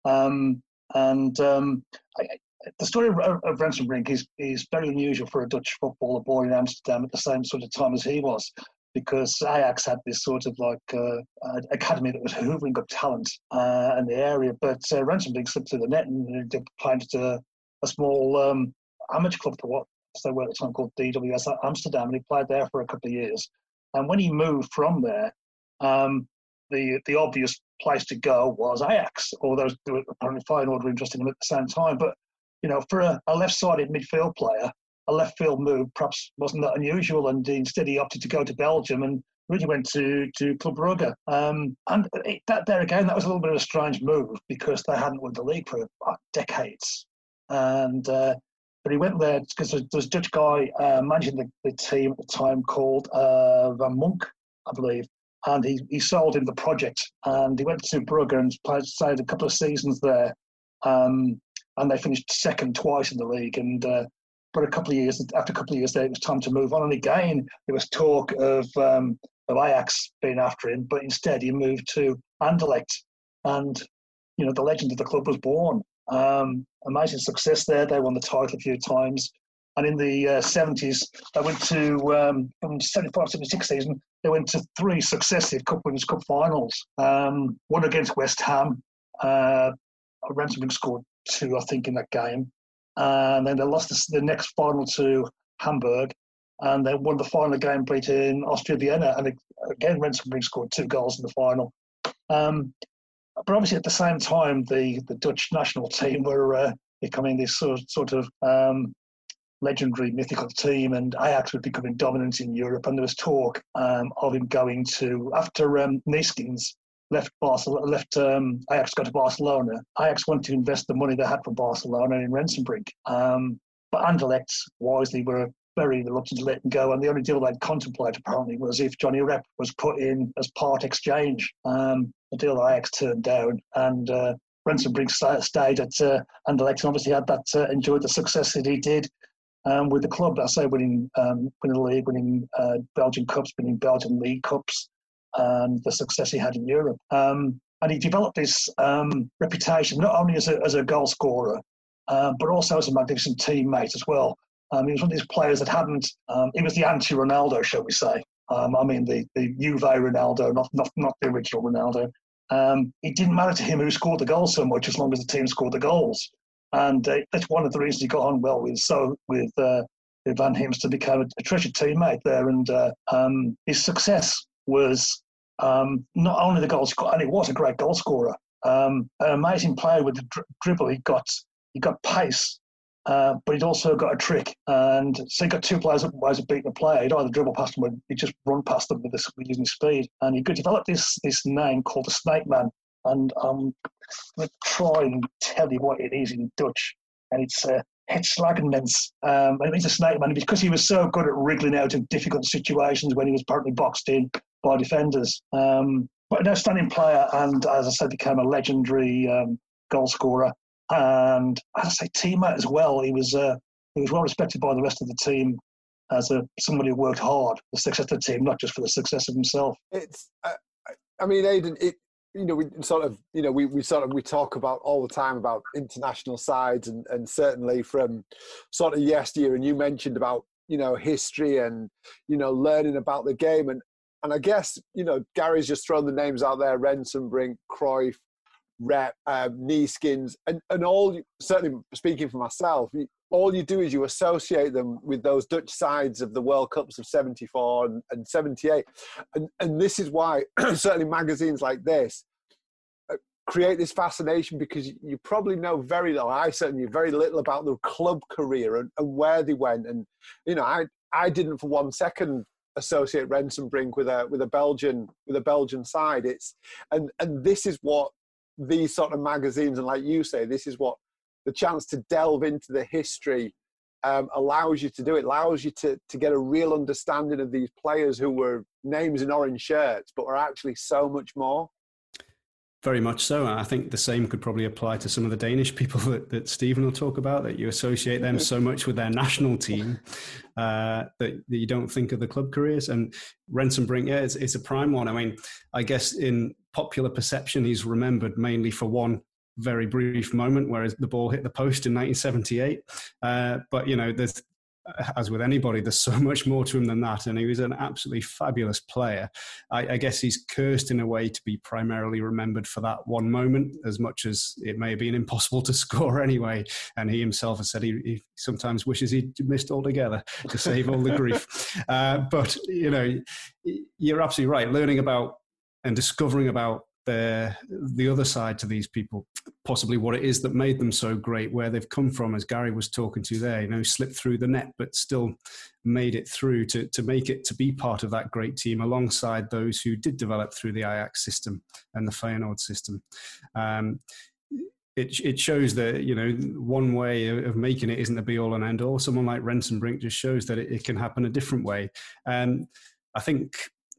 Um, and um, I, the story of, of Rensenbrink is is very unusual for a Dutch footballer born in Amsterdam at the same sort of time as he was, because Ajax had this sort of like uh, uh, academy that was hoovering up talent uh, in the area. But uh, Rensenbrink slipped through the net and played at a, a small um, amateur club for what they were at the time called D W S Amsterdam, and he played there for a couple of years. And when he moved from there, um, the the obvious place to go was Ajax, although there were apparently Feyenoord were interested in him at the same time. But, you know, for a, a left-sided midfield player, a left field move perhaps wasn't that unusual, and instead he opted to go to Belgium and really went to, to Club Brugge. Um, and it, that there again, that was a little bit of a strange move because they hadn't won the league for uh, decades. And uh, but he went there because there was a Dutch guy uh, managing the, the team at the time called uh, Van Monk, I believe. And he, he sold him the project, and he went to Brugge and played, played a couple of seasons there. Um, and they finished second twice in the league. And uh, but a couple of years after a couple of years there, it was time to move on. And again, there was talk of um, of Ajax being after him, but instead he moved to Anderlecht, and you know the legend of the club was born. Um, amazing success there. They won the title a few times. And in the uh, seventies, they went to, um, from seventy-five seventy-six season, they went to three successive Cup Winners' Cup finals. Um, one against West Ham. Uh, Rensenbrink scored two, I think, in that game. And then they lost the, the next final to Hamburg. And they won the final game beating Austria Vienna. And again, Rensenbrink scored two goals in the final. Um, but obviously, at the same time, the, the Dutch national team were uh, becoming this sort, sort of um, legendary, mythical team, and Ajax was becoming dominant in Europe. And there was talk um, of him going to, after um, Neeskens left Barcelona, left um, Ajax, got to Barcelona. Ajax wanted to invest the money they had from Barcelona in Rensenbrink. Um, but Anderlecht wisely were very reluctant to let him go, and the only deal they'd contemplate apparently was if Johnny Rep was put in as part exchange. Um, a deal that Ajax turned down, and uh, Rensenbrink stayed at uh, Anderlecht, and obviously had that uh, enjoyed the success that he did um, with the club. I say winning, um, winning the league, winning uh, Belgian cups, winning Belgian league cups, and the success he had in Europe. Um, and he developed this um, reputation not only as a as a goal scorer, uh, but also as a magnificent teammate as well. Um, he was one of these players that hadn't, um, he was the anti-Ronaldo, shall we say. Um, I mean, the, the Juve Ronaldo, not, not, not the original Ronaldo. Um, it didn't matter to him who scored the goals so much as long as the team scored the goals. And uh, that's one of the reasons he got on well with so with, uh, with Van Heemst, became a, a treasured teammate there. And uh, um, his success was um, not only the goal scorer, and he was a great goal scorer, um, an amazing player with the dri- dribble. He got, he got pace. Uh, but he'd also got a trick, and so he got two players ways of beating a player. He'd either dribble past them or he'd just run past them with this using speed. And he could develop this this name called the Snake Man. And I'm going to try and tell you what it is in Dutch. And it's uh, Het Slagenmens. Um, and it means a snake man because he was so good at wriggling out of difficult situations when he was apparently boxed in by defenders. Um, but an outstanding player, and as I said, became a legendary um, goal scorer. And as I say, teammate as well. He was uh, he was well respected by the rest of the team as a somebody who worked hard for the success of the team, not just for the success of himself. It's, uh, I mean, Aidan, it, you know, we sort of, you know, we, we sort of we talk about all the time about international sides, and, and certainly from sort of yesteryear. And you mentioned about, you know, history and, you know, learning about the game, and and I guess, you know, Gary's just thrown the names out there: Rensenbrink, Cruyff, Rep, um, Neeskens, and, and all, certainly speaking for myself, all you do is you associate them with those Dutch sides of the World Cups of seventy-four and, and seventy-eight. And, and this is why certainly magazines like this create this fascination, because you probably know very little, I certainly knew very little about their club career and, and where they went. And, you know, I, I didn't for one second associate Rensenbrink with a, with a Belgian, with a Belgian side. It's, and, and this is what these sort of magazines, and like you say, this is what the chance to delve into the history um, allows you to do. It allows you to, to get a real understanding of these players who were names in orange shirts, but were actually so much more. Very much so. I think the same could probably apply to some of the Danish people that, that Stephen will talk about, that you associate them so much with their national team uh, that, that you don't think of the club careers. And Rensenbrink, yeah, it's, it's a prime one. I mean, I guess in popular perception, he's remembered mainly for one very brief moment where the ball hit the post in nineteen seventy-eight. Uh, but, you know, there's, as with anybody, there's so much more to him than that. And he was an absolutely fabulous player. I, I guess he's cursed in a way to be primarily remembered for that one moment, as much as it may have been impossible to score anyway. And he himself has said he, he sometimes wishes he'd missed altogether to save all the grief. Uh, but, you know, you're absolutely right. Learning about and discovering about the the other side to these people, possibly what it is that made them so great, where they've come from, as Gary was talking to there, you know, slipped through the net, but still made it through to, to make it to be part of that great team alongside those who did develop through the Ajax system and the Feyenoord system. Um, It, it shows that, you know, one way of making it isn't the be all and end all. Someone like Rensenbrink just shows that it, it can happen a different way. And I think,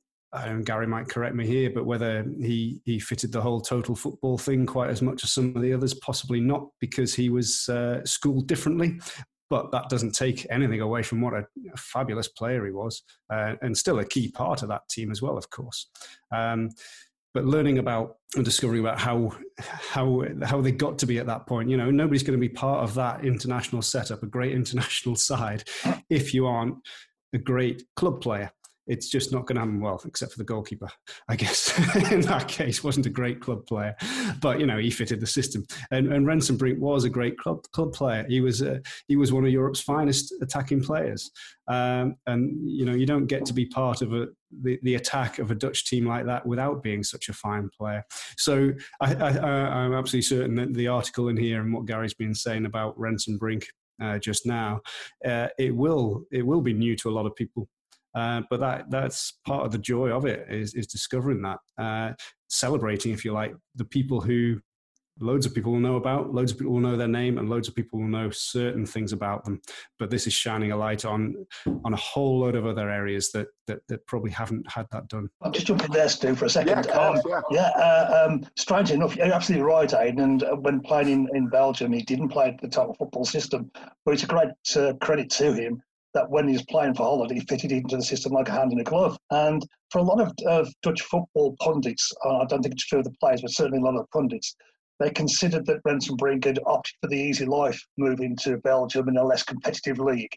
Um, Gary might correct me here, but whether he, he fitted the whole total football thing quite as much as some of the others, possibly not, because he was uh, schooled differently. But that doesn't take anything away from what a, a fabulous player he was, uh, and still a key part of that team as well, of course. Um, but learning about and discovering about how how how they got to be at that point, you know, nobody's going to be part of that international setup, a great international side, if you aren't a great club player. It's just not going to happen, well, except for the goalkeeper, I guess. In that case, wasn't a great club player. But, you know, he fitted the system. And, and Rensenbrink was a great club club player. He was uh, he was one of Europe's finest attacking players. Um, and, you know, you don't get to be part of a, the, the attack of a Dutch team like that without being such a fine player. So I, I, I'm absolutely certain that the article in here and what Gary's been saying about Rensenbrink uh, just now, uh, it will it will be new to a lot of people. Uh, but that that's part of the joy of it, is, is discovering that, uh, celebrating, if you like, the people who loads of people will know about, loads of people will know their name, and loads of people will know certain things about them. But this is shining a light on on a whole load of other areas that that, that probably haven't had that done. I'll just jump in there, Stu, for a second. Yeah, course, um, yeah. yeah uh, um, strangely enough, you're absolutely right, Aidan. And uh, when playing in, in Belgium, he didn't play the type of football system. But it's a great uh, credit to him that when he was playing for Holland, he fitted into the system like a hand in a glove. And for a lot of uh, Dutch football pundits, uh, I don't think it's true of the players, but certainly a lot of pundits, they considered that Rensen Brink had opted for the easy life, moving to Belgium in a less competitive league.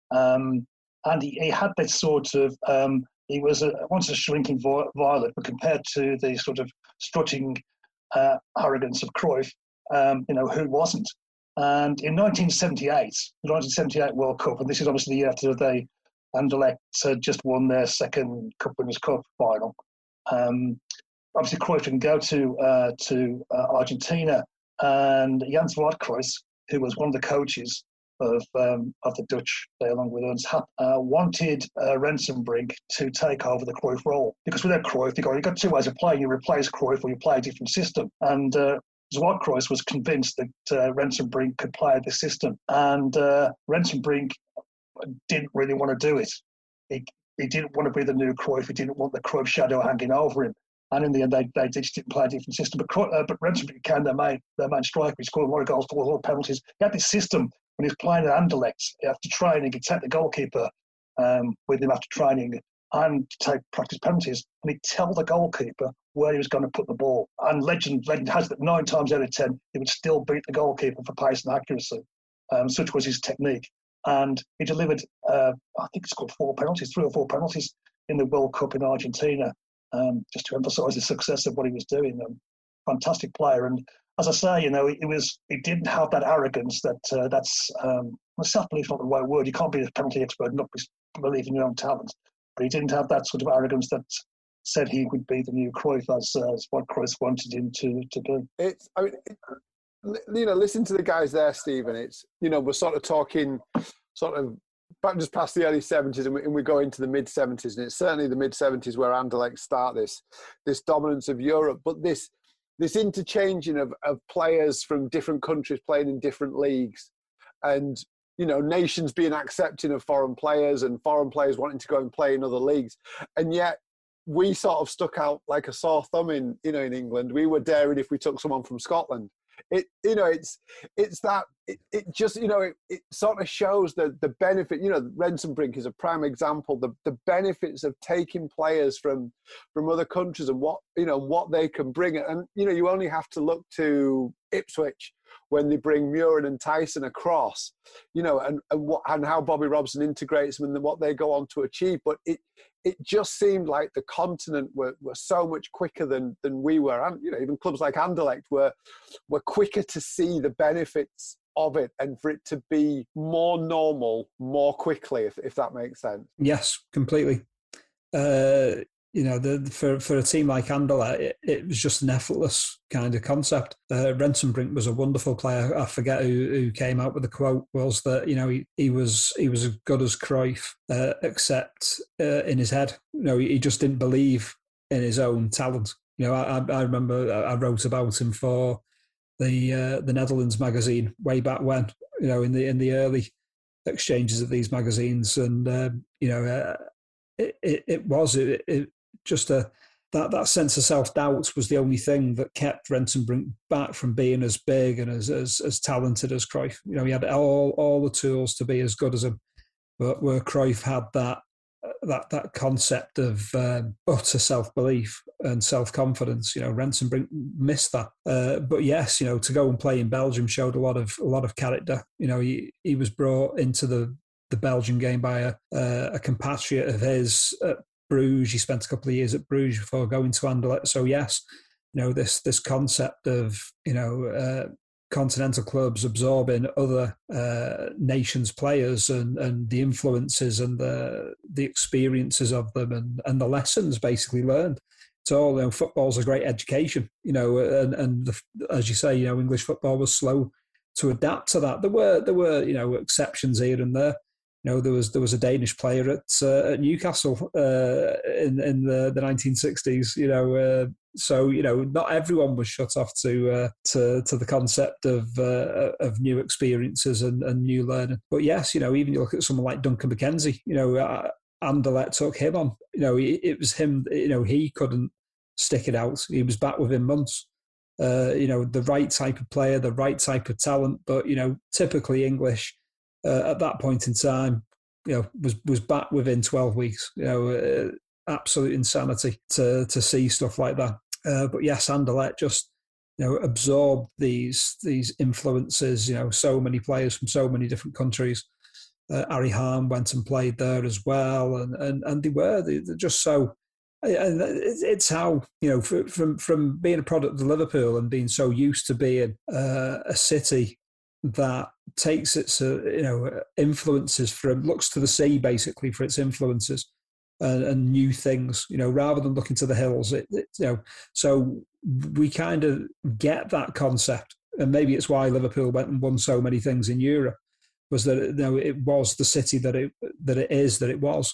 Um, and he, he had this sort of, um, he was a, once a shrinking violet, but compared to the sort of strutting uh, arrogance of Cruyff, um, you know, who wasn't? And in nineteen seventy-eight, the nineteen seventy-eight World Cup, and this is obviously the year after they, Anderlecht had just won their second Cup Winners' Cup final. Um, obviously, Cruyff didn't go to uh, to uh, Argentina, and Jan Zwart Kruis, who was one of the coaches of um, of the Dutch, they, along with Ernst Happ, uh, wanted uh, Rensen Brink to take over the Cruyff role, because without Cruyff, you got you got two ways of playing: you replace Cruyff or you play a different system. And uh, Zwart Kruis was convinced that uh, Rensen Brink could play the system, and uh, Rensen Brink didn't really want to do it. He he didn't want to be the new Cruyff. He didn't want the Cruyff shadow hanging over him. And in the end, they, they just didn't play a different system. But uh, but Rensen Brink became their main their main striker. He scored a lot of goals, scored a lot of penalties. He had this system when he was playing at Anderlecht. After training, he'd take the goalkeeper um, with him after training and take practice penalties, and he'd tell the goalkeeper where he was going to put the ball. And legend legend has that nine times out of ten, he would still beat the goalkeeper for pace and accuracy. Um, such was his technique. And he delivered, uh, I think he scored four penalties, three or four penalties in the World Cup in Argentina, um, just to emphasise the success of what he was doing. Um, fantastic player. And as I say, you know, it was he didn't have that arrogance that uh, that's um, well, self-belief, not the right word. You can't be a penalty expert and not believe in your own talent. But he didn't have that sort of arrogance that said he would be the new Cruyff, as, uh, as what Cruyff wanted him to, to do. It's, I mean, it, you know, listen to the guys there, Stephen. It's, you know, we're sort of talking sort of back just past the early seventies, and we, and we go into the mid seventies, and it's certainly the mid seventies where Anderlecht start this this dominance of Europe, but this this interchanging of, of players from different countries playing in different leagues, and you know, nations being accepting of foreign players and foreign players wanting to go and play in other leagues. And yet we sort of stuck out like a sore thumb in, you know, in England. We were daring if we took someone from Scotland. It, you know, it's, it's that, it, it just, you know, it, it sort of shows the, the benefit, you know, Rensen Brink is a prime example, the, the benefits of taking players from, from other countries and what, you know, what they can bring. And, you know, you only have to look to Ipswich when they bring Murin and Tyson across, you know, and, and what, and how Bobby Robson integrates them and what they go on to achieve. But it, it just seemed like the continent were, were so much quicker than, than we were. And, you know, even clubs like Anderlecht were, were quicker to see the benefits of it and for it to be more normal more quickly, if, if that makes sense. Yes, completely. Uh, you know, the, for, for a team like Anderlecht, it, it was just an effortless kind of concept. Uh, Rensen Brink was a wonderful player. I forget who, who came out with the quote, was that, you know, he, he was he was as good as Cruyff, uh, except uh, in his head. You know, he, he just didn't believe in his own talent. You know, I, I remember I wrote about him for the uh, the Netherlands magazine way back when, you know, in the in the early exchanges of these magazines, and um, you know, uh, it, it it was it, it just a that that sense of self doubt was the only thing that kept Rensen Brink back from being as big and as as, as talented as Cruyff. You know, he had all all the tools to be as good as him, but where Cruyff had that that that concept of um, utter self-belief and self-confidence, you know, Rensen Brink missed that. Uh, but yes, you know, to go and play in Belgium showed a lot of a lot of character. You know, he he was brought into the the Belgian game by a uh, a compatriot of his at Bruges. He spent a couple of years at Bruges before going to Anderlecht. So yes, you know, this this concept of, you know, uh, continental clubs absorbing other uh, nations' players and, and the influences and the the experiences of them and, and the lessons basically learned. It's all, you know, football's a great education, you know, and, and the, as you say, you know, English football was slow to adapt to that. There were, there were, you know, exceptions here and there. You know, there was there was a Danish player at uh, at Newcastle uh, in in the, the nineteen sixties. You know, uh, so you know, not everyone was shut off to uh, to to the concept of uh, of new experiences and, and new learning. But yes, you know, even you look at someone like Duncan McKenzie. You know, uh, Anderlecht took him on. You know, it, it was him. You know, he couldn't stick it out. He was back within months. Uh, you know, the right type of player, the right type of talent, but you know, typically English. Uh, at that point in time, you know, was was back within twelve weeks. You know, uh, absolute insanity to to see stuff like that. Uh, but yes, Anderlecht just you know absorbed these these influences. You know, so many players from so many different countries. Uh, Harry Hahn went and played there as well, and and and they were they, they're just so. And it's how you know from from being a product of Liverpool and being so used to being uh, a city that takes its uh, you know influences from looks to the sea basically for its influences and, and new things, you know, rather than looking to the hills. It, it, you know, so we kind of get that concept, and maybe it's why Liverpool went and won so many things in Europe, was that you know it was the city that it that it is that it was,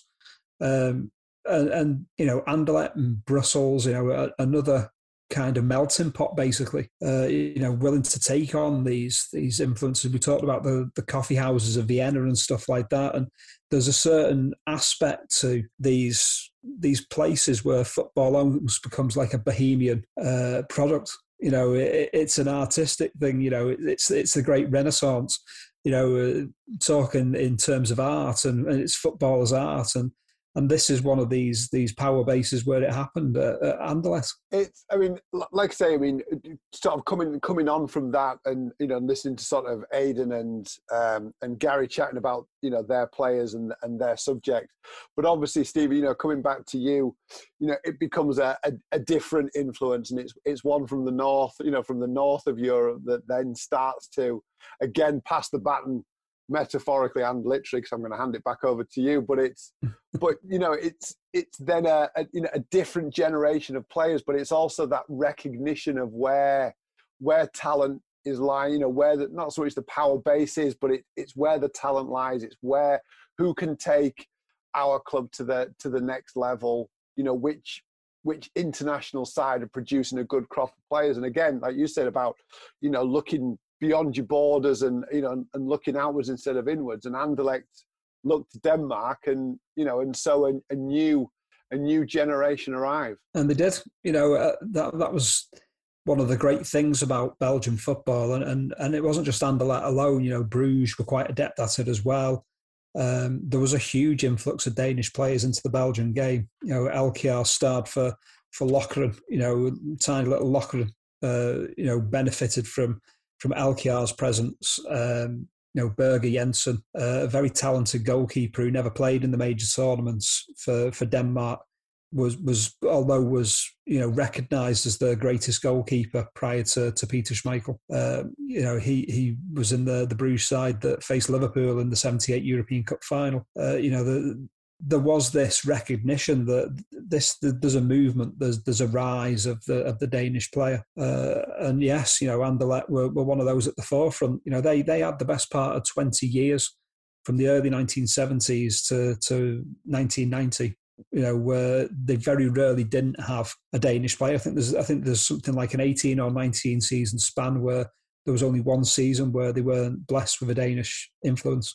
um, and, and you know Anderlecht and Brussels, you know, a, another. kind of melting pot, basically. Uh, you know, willing to take on these these influences. We talked about the the coffee houses of Vienna and stuff like that, and there's a certain aspect to these these places where football almost becomes like a bohemian uh, product. You know, it, it's an artistic thing. You know, it's it's the great Renaissance. You know, uh, talking in terms of art, and, and it's football as art, and. And this is one of these these power bases where it happened at, at Anderlecht. It's, I mean, like I say, I mean, sort of coming coming on from that, and you know, listening to sort of Aidan and um, and Gary chatting about you know their players and and their subject, but obviously, Steve, you know, coming back to you, you know, it becomes a, a, a different influence, and it's it's one from the north, you know, from the north of Europe that then starts to again pass the baton. Metaphorically and literally, because I'm going to hand it back over to you. But it's, but you know, it's it's then a, a you know a different generation of players. But it's also that recognition of where where talent is lying. You know, where the, not so much the power base is, but it, it's where the talent lies. It's where who can take our club to the to the next level. You know, which which international side are producing a good crop of players. And again, like you said about, you know, looking beyond your borders and you know and looking outwards instead of inwards, and Anderlecht looked to Denmark, and you know and so a, a new a new generation arrived, and they did. You know uh, that that was one of the great things about Belgian football, and and, and it wasn't just Anderlecht alone. You know, Bruges were quite adept at it as well. Um, there was a huge influx of Danish players into the Belgian game. You know, Elkjaer starred for for Lokeren. You know, tiny little Lokeren. Uh, you know, benefited from. From Elkjaer's presence, um, you know, Berger Jensen, uh, a very talented goalkeeper who never played in the major tournaments for, for Denmark, was was although was you know recognised as the greatest goalkeeper prior to, to Peter Schmeichel. Uh, you know, he he was in the the Bruges side that faced Liverpool in the seventy-eight European Cup final. Uh, you know, the, there was this recognition that this there's a movement, there's there's a rise of the of the Danish player, uh, and yes, you know, Anderlecht were, were one of those at the forefront. You know, they they had the best part of twenty years, from the early nineteen seventies to to nineteen ninety. You know, where they very rarely didn't have a Danish player. I think there's I think there's something like an eighteen or nineteen season span where there was only one season where they weren't blessed with a Danish influence.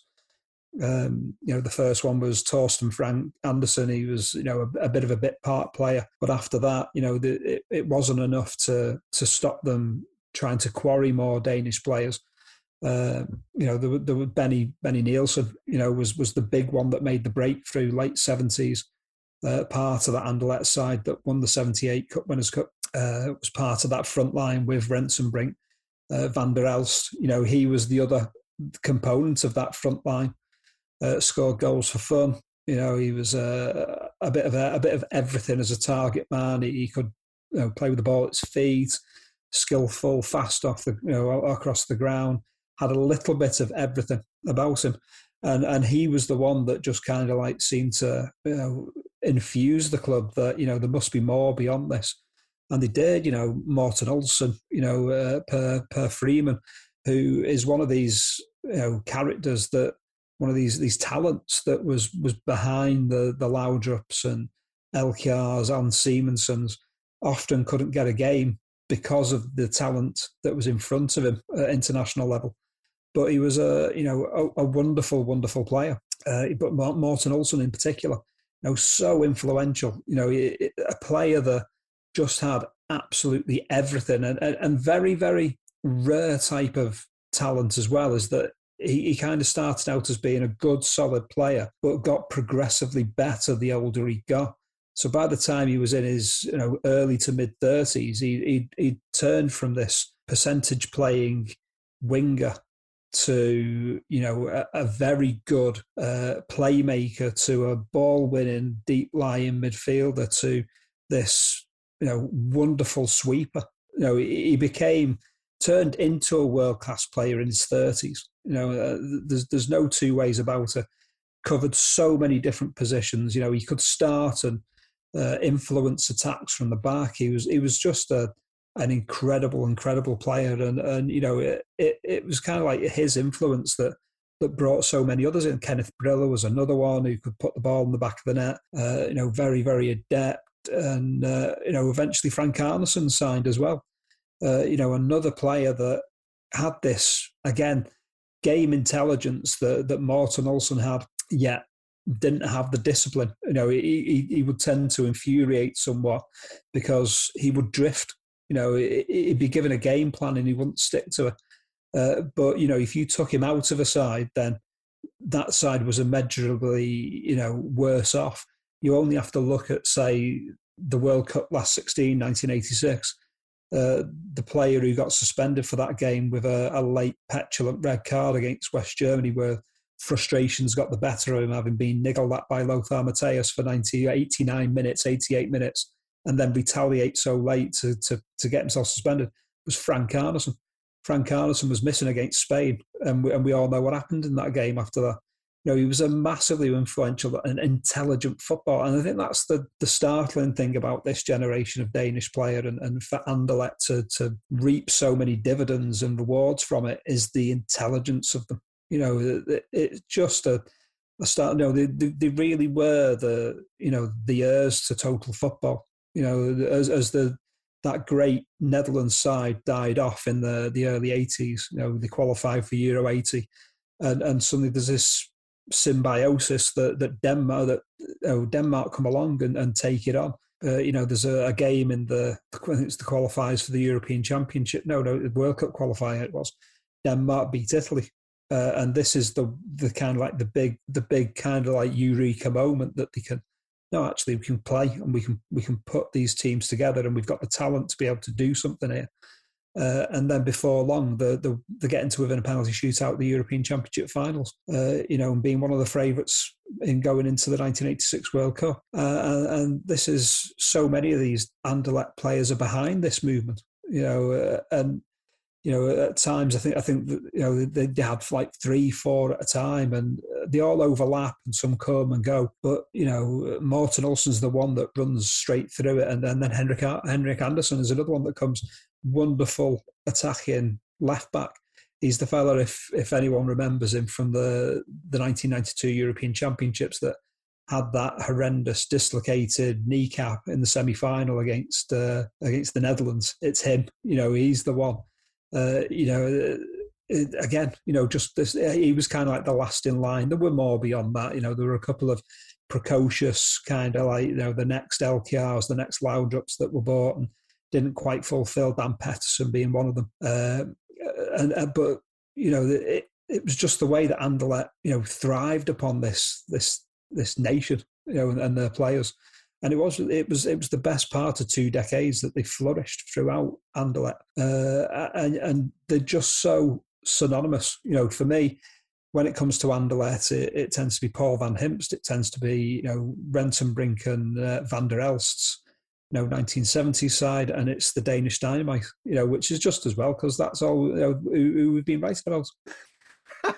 Um, you know, the first one was Torsten Frank Andersen. He was, you know, a, a bit of a bit part player. But after that, you know, the, it, it wasn't enough to to stop them trying to quarry more Danish players. Uh, you know, there, there was Benny Benny Nielsen. You know, was was the big one that made the breakthrough, late seventies. Uh, part of that Anderlecht side that won the seventy-eight Cup Winners' Cup. Uh, was part of that front line with Rensenbrink, uh, Van der Elst. You know, he was the other component of that front line. Uh, scored goals for fun. You know, he was uh, a bit of a, a bit of everything as a target man. He, he could, you know, play with the ball at his feet, skillful, fast off the, you know, across the ground. Had a little bit of everything about him, and and he was the one that just kind of like seemed to, you know, infuse the club that, you know, there must be more beyond this, and they did. You know, Morten Olsen, you know, uh, Per Per Freeman, who is one of these, you know, characters that one of these these talents that was was behind the the Laudrups and Elkjars and Siemensons. Often couldn't get a game because of the talent that was in front of him at international level. But he was a you know a, a wonderful, wonderful player. Uh, but Morten Olsen in particular, you know, so influential. You know, a player that just had absolutely everything, and, and, and very, very rare type of talent as well. Is that he, he kind of started out as being a good, solid player, but got progressively better the older he got. So by the time he was in his you know early to mid thirties, he he he turned from this percentage playing winger to you know a, a very good uh, playmaker, to a ball winning deep lying midfielder, to this you know wonderful sweeper. You know he, he became turned into a world class player in his thirties. You know uh, there's there's no two ways about it. Covered so many different positions. You know he could start and Uh, influence attacks from the back. He was he was just a an incredible, incredible player, and and you know it it, it was kind of like his influence that that brought so many others in. Kenneth Briller was another one who could put the ball in the back of the net. Uh, you know, very very adept, and uh, you know eventually Frank Arneson signed as well. Uh, you know, another player that had this again game intelligence that that Morten Olsen had, yet didn't have the discipline. You know, he, he he would tend to infuriate somewhat because he would drift. You know, he'd be given a game plan and he wouldn't stick to it. Uh, but you know, if you took him out of a side, then that side was immeasurably, you know, worse off. You only have to look at, say, the World Cup last sixteen, nineteen eighty-six. Uh, the player who got suspended for that game with a, a late petulant red card against West Germany, where frustrations got the better of him, having been niggled at by Lothar Matthäus for ninety, eighty-nine minutes, eighty-eight minutes, and then retaliate so late to, to, to get himself suspended, was Frank Arneson. Frank Arneson was missing against Spain, and we, and we all know what happened in that game after that. You know, he was a massively influential and intelligent footballer, and I think that's the, the startling thing about this generation of Danish player, and, and for Anderlecht to, to reap so many dividends and rewards from it, is the intelligence of them. You know, it, it's just a, a start. You know, they, they really were the, you know, the heirs to total football. You know, as as the that great Netherlands side died off in the, the early eighties. You know, they qualified for Euro eighty, and and suddenly there's this symbiosis that that Denmark that oh, Denmark come along and, and take it on. Uh, you know, there's a, a game in the I think it's the qualifiers for the European Championship. No, no, the World Cup qualifier it was. Denmark beat Italy. Uh, and this is the the kind of like the big the big kind of like eureka moment that they can no actually we can play and we can we can put these teams together, and we've got the talent to be able to do something here. Uh, and then before long, the the they're getting to within a penalty shootout the European Championship finals. Uh, you know, and being one of the favourites in going into the nineteen eighty-six World Cup. Uh, and, and this is so many of these Anderlecht players are behind this movement. You know, uh, and. You know, at times I think I think that, you know they, they have like three, four at a time, and they all overlap, and some come and go. But you know, Morten Olsen's the one that runs straight through it, and, and then Henrik Henrik Andersen is another one that comes wonderful attacking left back. He's the fella, if if anyone remembers him from the the nineteen ninety-two European Championships, that had that horrendous dislocated kneecap in the semi-final against uh, against the Netherlands. It's him. You know, he's the one. Uh, you know, it, again, you know, just this, he was kind of like the last in line. There were more beyond that. You know, there were a couple of precocious kind of like, you know, the next Elkjars, the next Laudrups that were bought and didn't quite fulfill, Dan Pettersson being one of them. Uh, and uh, But, you know, it, it was just the way that Anderlecht, you know, thrived upon this this this nation, you know, and, and their players. And it was it was it was the best part of two decades that they flourished throughout Anderlecht, uh, and and they're just so synonymous. You know, for me, when it comes to Anderlecht, it, it tends to be Paul van Himpst, it tends to be you know Rentenbrink and uh, Van der Elst's, you know, nineteen seventies side, and it's the Danish Dynamite, you know, which is just as well because that's all you know, who, who we've been writing about.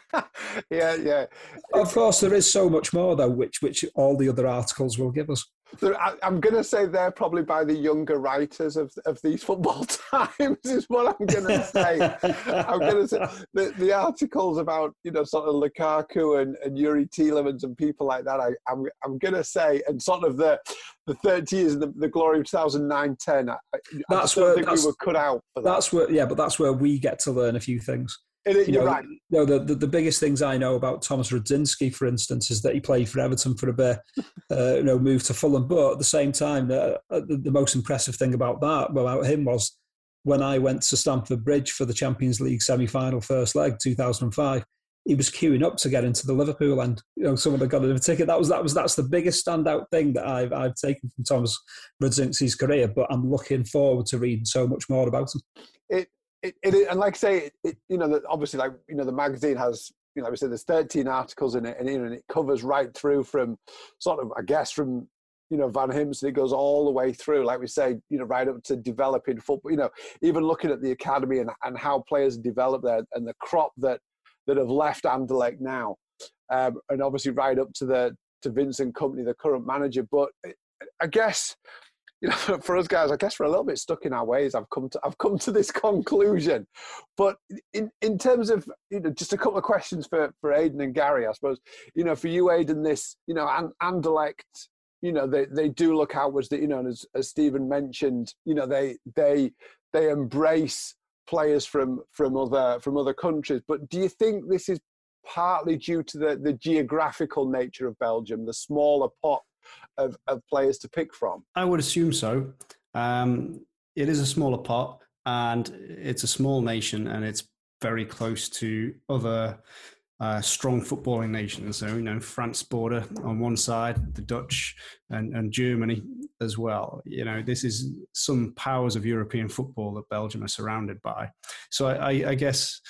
yeah, yeah. Of course, there is so much more, though, which which all the other articles will give us. I, I'm going to say they're probably by the younger writers of, of these football times, is what I'm going to say. I'm going to say the, the articles about, you know, sort of Lukaku and, and Yuri Tielemans and people like that, I, I'm I'm going to say, and sort of the the thirty years and the, the glory of two thousand nine ten, I, I that's don't where, think we were cut out for that. That's where, yeah, but that's where we get to learn a few things. It, you you're know, right. You know, the, the, the biggest things I know about Thomas Rudzinski, for instance, is that he played for Everton for a bit, uh, you know, moved to Fulham. But at the same time, uh, the, the most impressive thing about that, about him, was when I went to Stamford Bridge for the Champions League semi-final first leg, two thousand five. He was queuing up to get into the Liverpool end. You know, someone had got him a ticket. That was that was that's the biggest standout thing that I've I've taken from Thomas Rudzinski's career. But I'm looking forward to reading so much more about him. It. It, it and like I say, it, it, you know, that obviously, like, you know, the magazine has, you know, like we said, there's thirteen articles in it, and, you know, and it covers right through from sort of, I guess, from, you know, Van Himsten, it goes all the way through, like we say, you know, right up to developing football, you know, even looking at the academy and, and how players develop there, and the crop that that have left Anderlecht now, um, and obviously right up to the to Vincent Kompany, the current manager. But I guess, you know, for us guys, I guess we're a little bit stuck in our ways. I've come to I've come to this conclusion. But in, in terms of, you know, just a couple of questions for, for Aidan and Gary, I suppose, you know, for you, Aidan, this, you know, and Anderlecht, you know, they, they do look outwards, that, you know, and as, as Stephen mentioned, you know, they they they embrace players from from other from other countries. But do you think this is partly due to the, the geographical nature of Belgium, the smaller pot Of, of players to pick from? I would assume so. Um, it is a smaller pot, and it's a small nation, and it's very close to other uh, strong footballing nations. So, you know, France border on one side, the Dutch and, and Germany as well. You know, this is some powers of European football that Belgium are surrounded by. So I, I, I guess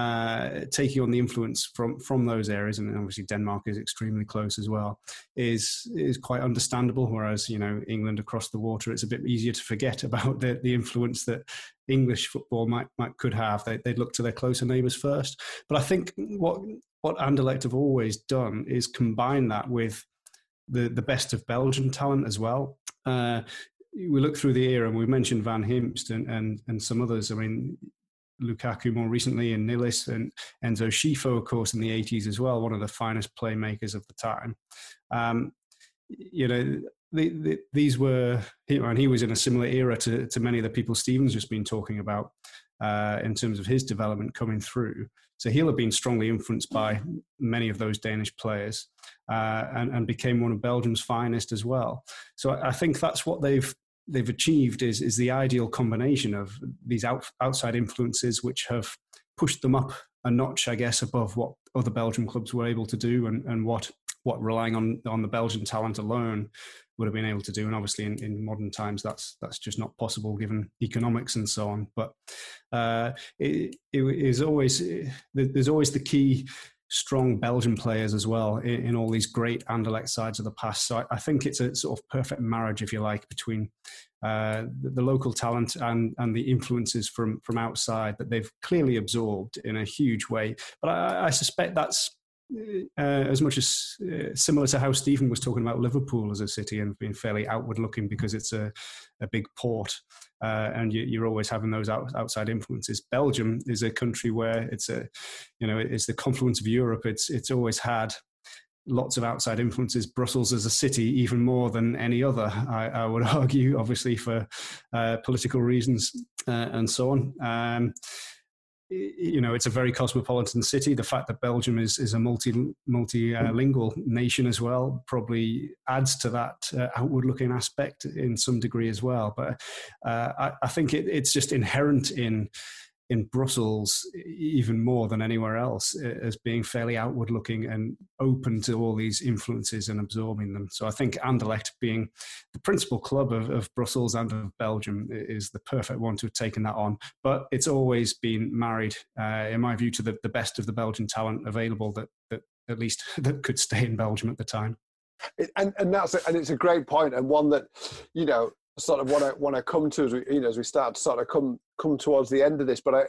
uh, taking on the influence from, from those areas, and obviously Denmark is extremely close as well, is is quite understandable. Whereas, you know, England across the water, it's a bit easier to forget about the, the influence that English football might, might could have. They, they'd look to their closer neighbours first. But I think what what Anderlecht have always done is combine that with the, the best of Belgian talent as well. Uh, we look through the era, and we mentioned Van Himsten and, and some others. I mean, Lukaku more recently, and Nilis, and Enzo Schifo, of course, in the eighties as well, one of the finest playmakers of the time. Um, you know, the, the, these were, and he was in a similar era to, to many of the people Stephen's just been talking about uh, in terms of his development coming through. So he'll have been strongly influenced by many of those Danish players uh, and, and became one of Belgium's finest as well. So I, I think that's what they've they've achieved is, is the ideal combination of these out, outside influences, which have pushed them up a notch, I guess, above what other Belgian clubs were able to do, and, and what, what relying on, on the Belgian talent alone would have been able to do. And obviously in, in modern times, that's that's just not possible given economics and so on. But uh, it, it is always, there's always the key strong Belgian players as well in, in all these great Anderlecht sides of the past. So I, I think it's a sort of perfect marriage, if you like, between uh, the, the local talent and, and the influences from, from outside that they've clearly absorbed in a huge way. But I, I suspect that's uh, as much as uh, similar to how Stephen was talking about Liverpool as a city and being fairly outward looking because it's a, a big port. Uh, and you, you're always having those out, outside influences. Belgium is a country where it's a, you know, it's the confluence of Europe. It's it's always had lots of outside influences. Brussels as a city, even more than any other, I, I would argue, obviously for uh, political reasons uh, and so on. Um, you know, it's a very cosmopolitan city. The fact that Belgium is is a multi multilingual nation as well probably adds to that uh, outward-looking aspect in some degree as well. But uh, I, I think it, it's just inherent in in Brussels even more than anywhere else as being fairly outward-looking and open to all these influences and absorbing them. So I think Anderlecht, being the principal club of, of Brussels and of Belgium, is the perfect one to have taken that on. But it's always been married, uh, in my view, to the, the best of the Belgian talent available that, that at least that could stay in Belgium at the time. And and that's a, and it's a great point, and one that, you know, sort of want to want to come to as we, you know, as we start to sort of come come towards the end of this. But I,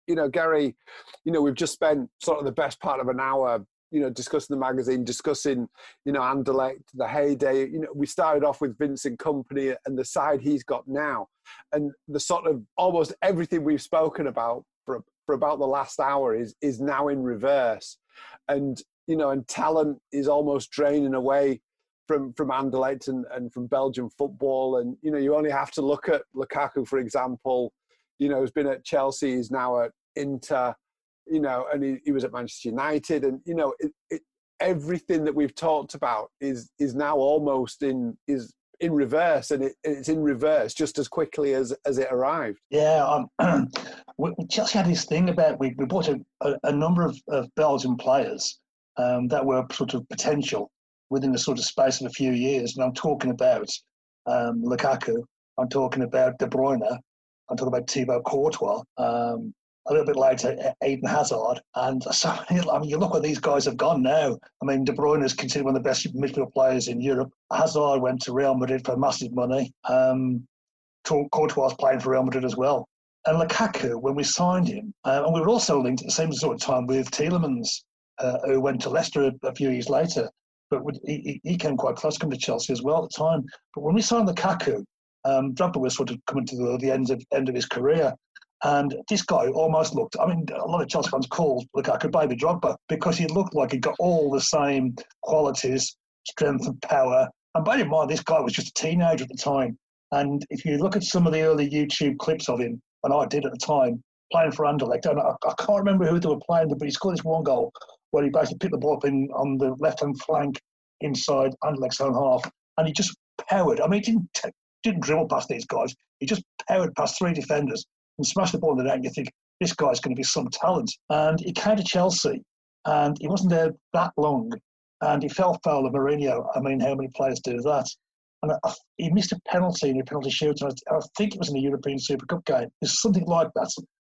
you know, Gary, you know, we've just spent sort of the best part of an hour, you know, discussing the magazine, discussing, you know, Anderlecht, the heyday. You know, we started off with Vincent Kompany and the side he's got now. And the sort of almost everything we've spoken about for, for about the last hour is is now in reverse. And, you know, and talent is almost draining away from, from Anderlecht and, and from Belgian football. And, you know, you only have to look at Lukaku, for example, you know, who's been at Chelsea, he's now at Inter, you know, and he, he was at Manchester United. And, you know, it, it, everything that we've talked about is is now almost in is in reverse, and it, it's in reverse just as quickly as, as it arrived. Yeah, um, we, Chelsea had this thing about, we, we bought a, a, a number of, of Belgian players um, that were sort of potential within the sort of space of a few years. And I'm talking about um, Lukaku, I'm talking about De Bruyne, I'm talking about Thibaut Courtois, um, a little bit later, Eden Hazard. And so, I mean, you look where these guys have gone now. I mean, De Bruyne is considered one of the best midfield players in Europe. Hazard went to Real Madrid for massive money. Um, Courtois is playing for Real Madrid as well. And Lukaku, when we signed him, uh, and we were also linked at the same sort of time with Tielemans, uh, who went to Leicester a, a few years later. But he, he came quite close, coming to Chelsea as well at the time. But when we signed Lukaku, um, Drogba was sort of coming to the, the end of end of his career. And this guy almost looked, I mean, a lot of Chelsea fans called Lukaku Baby Drogba because he looked like he got all the same qualities, strength and power. And bear in mind, this guy was just a teenager at the time. And if you look at some of the early YouTube clips of him, and I did at the time, playing for Anderlecht, and I, I can't remember who they were playing, but he scored this one goal where he basically picked the ball up in, on the left-hand flank inside Anderlecht's own half, and he just powered. I mean, he didn't, t- didn't dribble past these guys. He just powered past three defenders and smashed the ball in the net, and you think, this guy's going to be some talent. And he came to Chelsea, and he wasn't there that long, and he fell foul of Mourinho. I mean, how many players do that? And I, he missed a penalty in a penalty shoot, and I, I think it was in the European Super Cup game. It's something like that.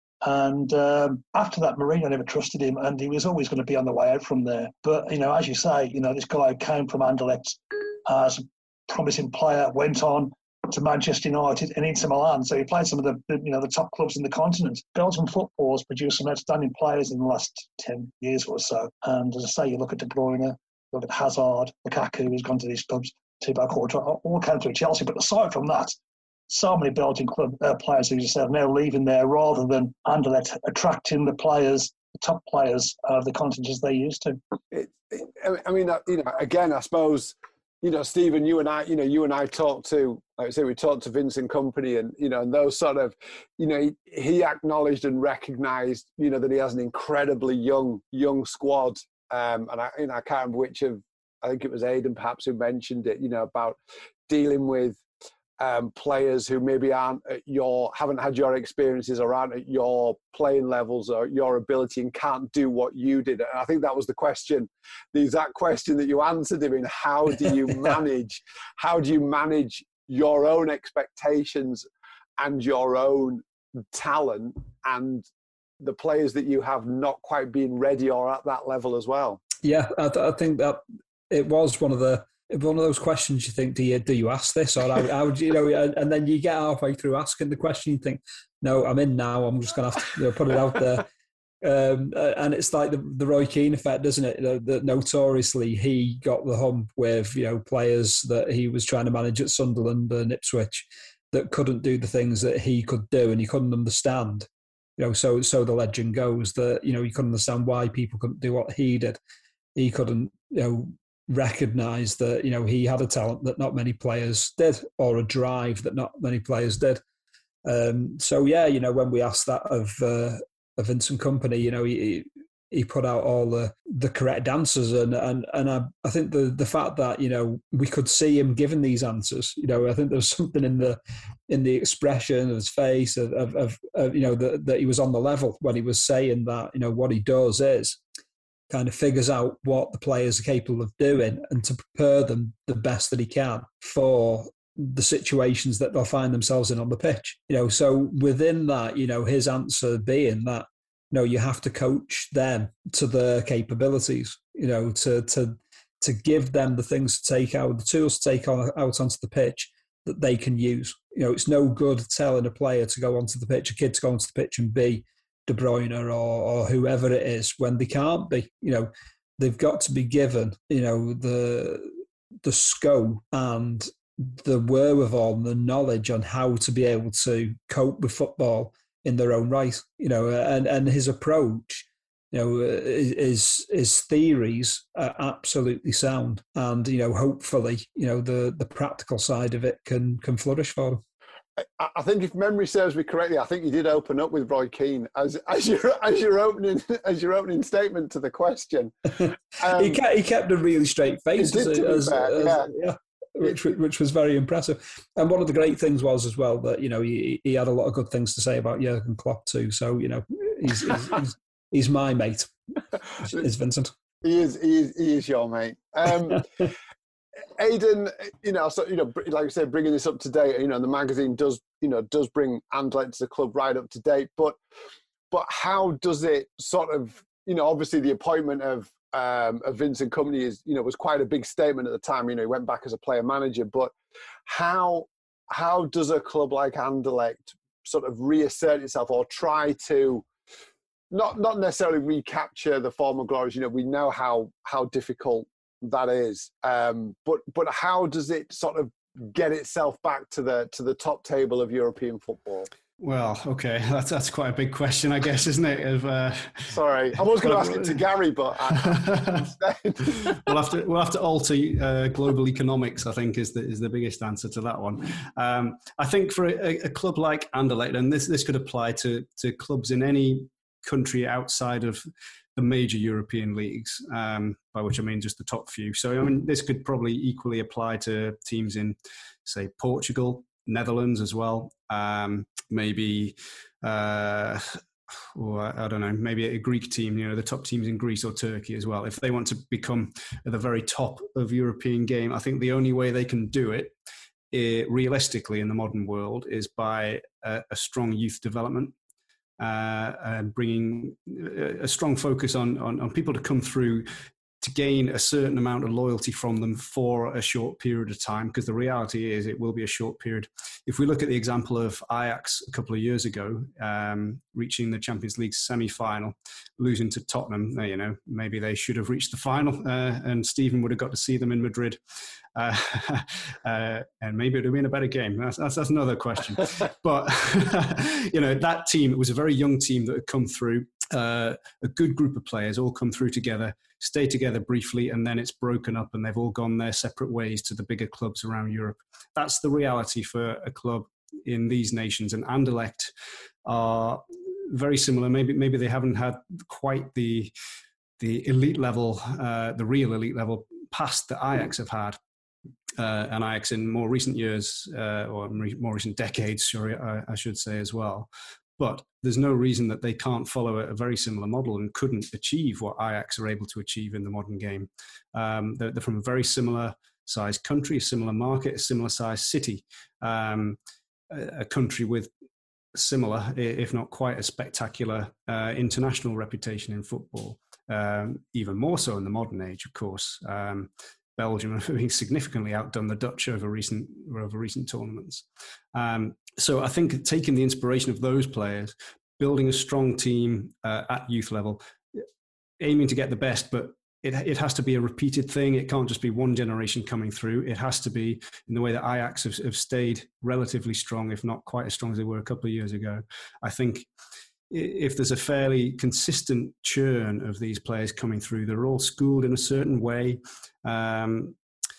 And um, after that, Mourinho never trusted him, and he was always going to be on the way out from there. But, you know, as you say, you know, this guy came from Anderlecht as a promising player, went on to Manchester United and Inter Milan. So he played some of the, you know, the top clubs in the continent. Belgian football has produced some outstanding players in the last ten years or so. And as I say, you look at De Bruyne, look at Hazard, Lukaku, who's gone to these clubs, Thibaut Courtois, all came through Chelsea. But aside from that, so many Belgian club uh, players, who you said, are now leaving there rather than Anderlecht attracting the players, the top players of the continent as they used to. It, it, I mean, you know, again, I suppose, you know, Stephen, you and I, you know, you and I talked to, like I say, we talked to Vincent Kompany, and, you know, and those sort of, you know, he, he acknowledged and recognised, you know, that he has an incredibly young, young squad. Um, and I, you know, I can't remember which of, I think it was Aidan perhaps who mentioned it, you know, about dealing with um, players who maybe aren't at your, haven't had your experiences or aren't at your playing levels or your ability and can't do what you did. And I think that was the question, the exact question that you answered him in. How do you manage, how do you manage your own expectations and your own talent and the players that you have not quite being ready or at that level as well? Yeah, I, th- I think that it was one of the one of those questions. You think, do you do you ask this, or how, how would you, you know? And, and then you get halfway through asking the question, you think, no, I'm in now. I'm just going to have to, you know, put it out there. Um, and it's like the, the Roy Keane effect, isn't it? That, that notoriously he got the hump with, you know, players that he was trying to manage at Sunderland and Ipswich that couldn't do the things that he could do, and he couldn't understand. You know, so so the legend goes that, you know, he couldn't understand why people couldn't do what he did. He couldn't, you know, recognise that, you know, he had a talent that not many players did, or a drive that not many players did. Um, so yeah, you know, when we asked that of uh, of Vincent Kompany, you know, he he put out all the, the correct answers, and and and I, I think the the fact that, you know, we could see him giving these answers, you know, I think there was something in the in the expression of his face of of, of, of you know, that that he was on the level when he was saying that, you know, what he does is kind of figures out what the players are capable of doing and to prepare them the best that he can for the situations that they'll find themselves in on the pitch. You know, so within that, you know, his answer being that, you know, you have to coach them to their capabilities, you know, to to to give them the things to take out, the tools to take on, out onto the pitch that they can use. You know, it's no good telling a player to go onto the pitch, a kid to go onto the pitch and be De Bruyne or, or whoever it is when they can't be. You know, they've got to be given, you know, the the scope and the wherewithal and the knowledge on how to be able to cope with football in their own right. You know, and, and his approach, you know, his his theories are absolutely sound, and you know, hopefully, you know, the the practical side of it can can flourish for them. I think if memory serves me correctly, I think you did open up with Roy Keane as as your as your opening as your opening statement to the question. Um, he kept he kept a really straight face, as, as, fair, as, yeah. yeah, which which was very impressive. And one of the great things was as well that you know he he had a lot of good things to say about Jurgen Klopp too. So you know he's he's, he's, he's my mate, is Vincent. He is he is he is your mate. Um, Aidan, you know, so you know, like I said, bringing this up to date, you know, the magazine does, you know, does bring Anderlecht to the club right up to date. But, but how does it sort of, you know, obviously the appointment of um, of Vincent Kompany is, you know, was quite a big statement at the time. You know, he went back as a player manager. But how how does a club like Anderlecht sort of reassert itself or try to not not necessarily recapture the former glories? You know, we know how how difficult that is, um, but but how does it sort of get itself back to the to the top table of European football? Well, okay, that's that's quite a big question, I guess, isn't it? Of, uh, Sorry, I was going to ask it to Gary, but I, instead we'll have to we'll have to alter uh, global economics. I think is the is the biggest answer to that one. Um, I think for a, a club like Anderlecht, and this this could apply to to clubs in any country outside of the major European leagues, um, by which I mean just the top few. So, I mean, this could probably equally apply to teams in, say, Portugal, Netherlands as well. Um, maybe, uh, or I don't know, maybe a Greek team, you know, the top teams in Greece or Turkey as well. If they want to become at the very top of European game, I think the only way they can do it, it realistically in the modern world, is by a, a strong youth development. Uh, and bringing a strong focus on, on on people to come through to gain a certain amount of loyalty from them for a short period of time, because the reality is it will be a short period. If we look at the example of Ajax a couple of years ago, um, reaching the Champions League semi-final, losing to Tottenham, you know, maybe they should have reached the final, uh, and Stephen would have got to see them in Madrid. Uh, uh, and maybe it would have been a better game. That's, that's, that's another question. But, you know, that team, it was a very young team that had come through, uh, a good group of players all come through together, stay together briefly, and then it's broken up and they've all gone their separate ways to the bigger clubs around Europe. That's the reality for a club in these nations. And Anderlecht are very similar. Maybe maybe they haven't had quite the the elite level, uh, the real elite level past that Ajax have had. Uh, and Ajax in more recent years, uh, or more recent decades, sorry, I, I should say as well. But there's no reason that they can't follow a, a very similar model and couldn't achieve what Ajax are able to achieve in the modern game. Um, they're, they're from a very similar sized country, a similar market, a similar sized city, um, a, a country with similar, if not quite a spectacular, uh, international reputation in football. Um, even more so in the modern age, of course. Um, Belgium having significantly outdone the Dutch over recent over recent tournaments. Um, so I think taking the inspiration of those players, building a strong team uh, at youth level, aiming to get the best, but it it has to be a repeated thing. It can't just be one generation coming through. It has to be in the way that Ajax have, have stayed relatively strong, if not quite as strong as they were a couple of years ago. I think if there's a fairly consistent churn of these players coming through, they're all schooled in a certain way. Um,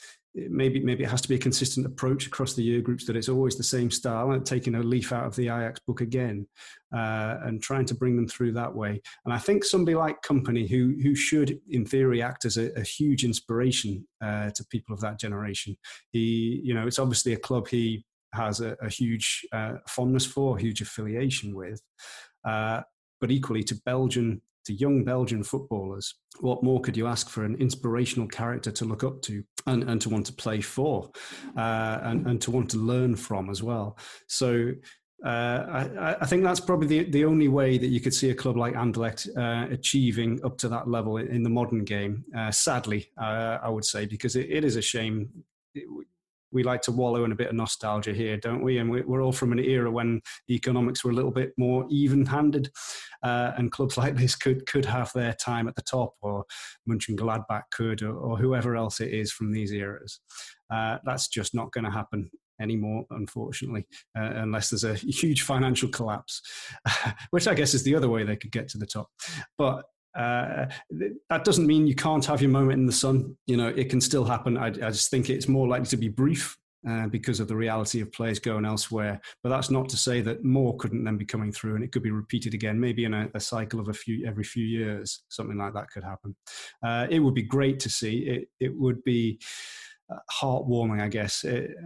maybe maybe it has to be a consistent approach across the year groups, that it's always the same style, and taking a leaf out of the Ajax book again, uh, and trying to bring them through that way. And I think somebody like Kompany, who who should in theory act as a, a huge inspiration uh, to people of that generation. He, you know, it's obviously a club he has a, a huge uh, fondness for, a huge affiliation with. Uh, but equally to Belgian, to young Belgian footballers, what more could you ask for an inspirational character to look up to and, and to want to play for, uh, and, and to want to learn from as well. So uh, I, I think that's probably the, the only way that you could see a club like Anderlecht uh, achieving up to that level in, in the modern game. Uh, sadly, uh, I would say, because it, it is a shame. It, we like to wallow in a bit of nostalgia here, don't we? And we're all from an era when the economics were a little bit more even-handed. uh, and clubs like this could could have their time at the top, or Mönchengladbach could, or, or whoever else it is from these eras. Uh, that's just not going to happen anymore, unfortunately, uh, unless there's a huge financial collapse, which I guess is the other way they could get to the top. But uh, that doesn't mean you can't have your moment in the sun. You know, it can still happen. I, I just think it's more likely to be brief uh, because of the reality of players going elsewhere. But that's not to say that more couldn't then be coming through, and it could be repeated again, maybe in a, a cycle of a few every few years. Something like that could happen. Uh, it would be great to see. It, it would be heartwarming, I guess,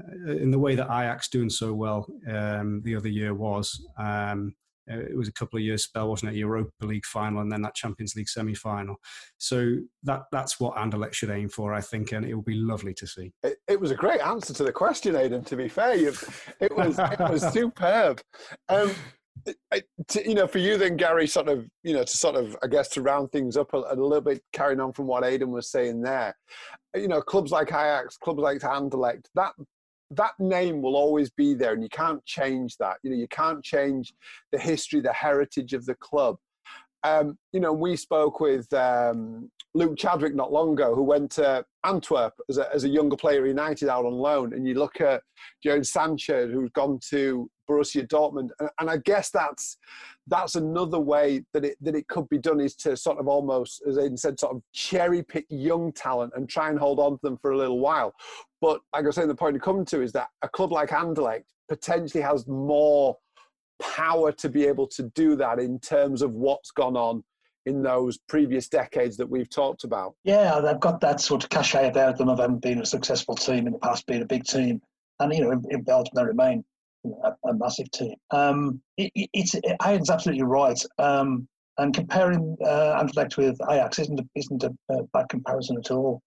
in the way that Ajax doing so well um, the other year was. Um, it was a couple of years spell, wasn't it? Europa League final and then that Champions League semi-final. So that that's what Anderlecht should aim for, I think, and it will be lovely to see. It, it was a great answer to the question, Aidan, to be fair. You, it was it was superb. Um, I, to, you know, for you then, Gary, sort of, you know, to sort of, I guess, to round things up a, a little bit, carrying on from what Aidan was saying there, you know, clubs like Ajax, clubs like Anderlecht, that that name will always be there, and you can't change that. You know, you can't change the history, the heritage of the club. Um, you know, we spoke with um, Luke Chadwick not long ago, who went to Antwerp as a, as a younger player at United out on loan. And you look at Jadon Sancho, who's gone to Borussia Dortmund. And, and I guess that's that's another way that it that it could be done, is to sort of almost, as Aidan said, sort of cherry pick young talent and try and hold on to them for a little while. But like I was saying, the point to come to is that a club like Anderlecht potentially has more power to be able to do that in terms of what's gone on in those previous decades that we've talked about. Yeah, they've got that sort of cachet about them of having been a successful team in the past, being a big team. And, you know, in, in Belgium, they remain you know, a, a massive team. Um, it, it, it's, it, Aidan's absolutely right. Um, and comparing uh, Anderlecht with Ajax isn't a, isn't a, a bad comparison at all.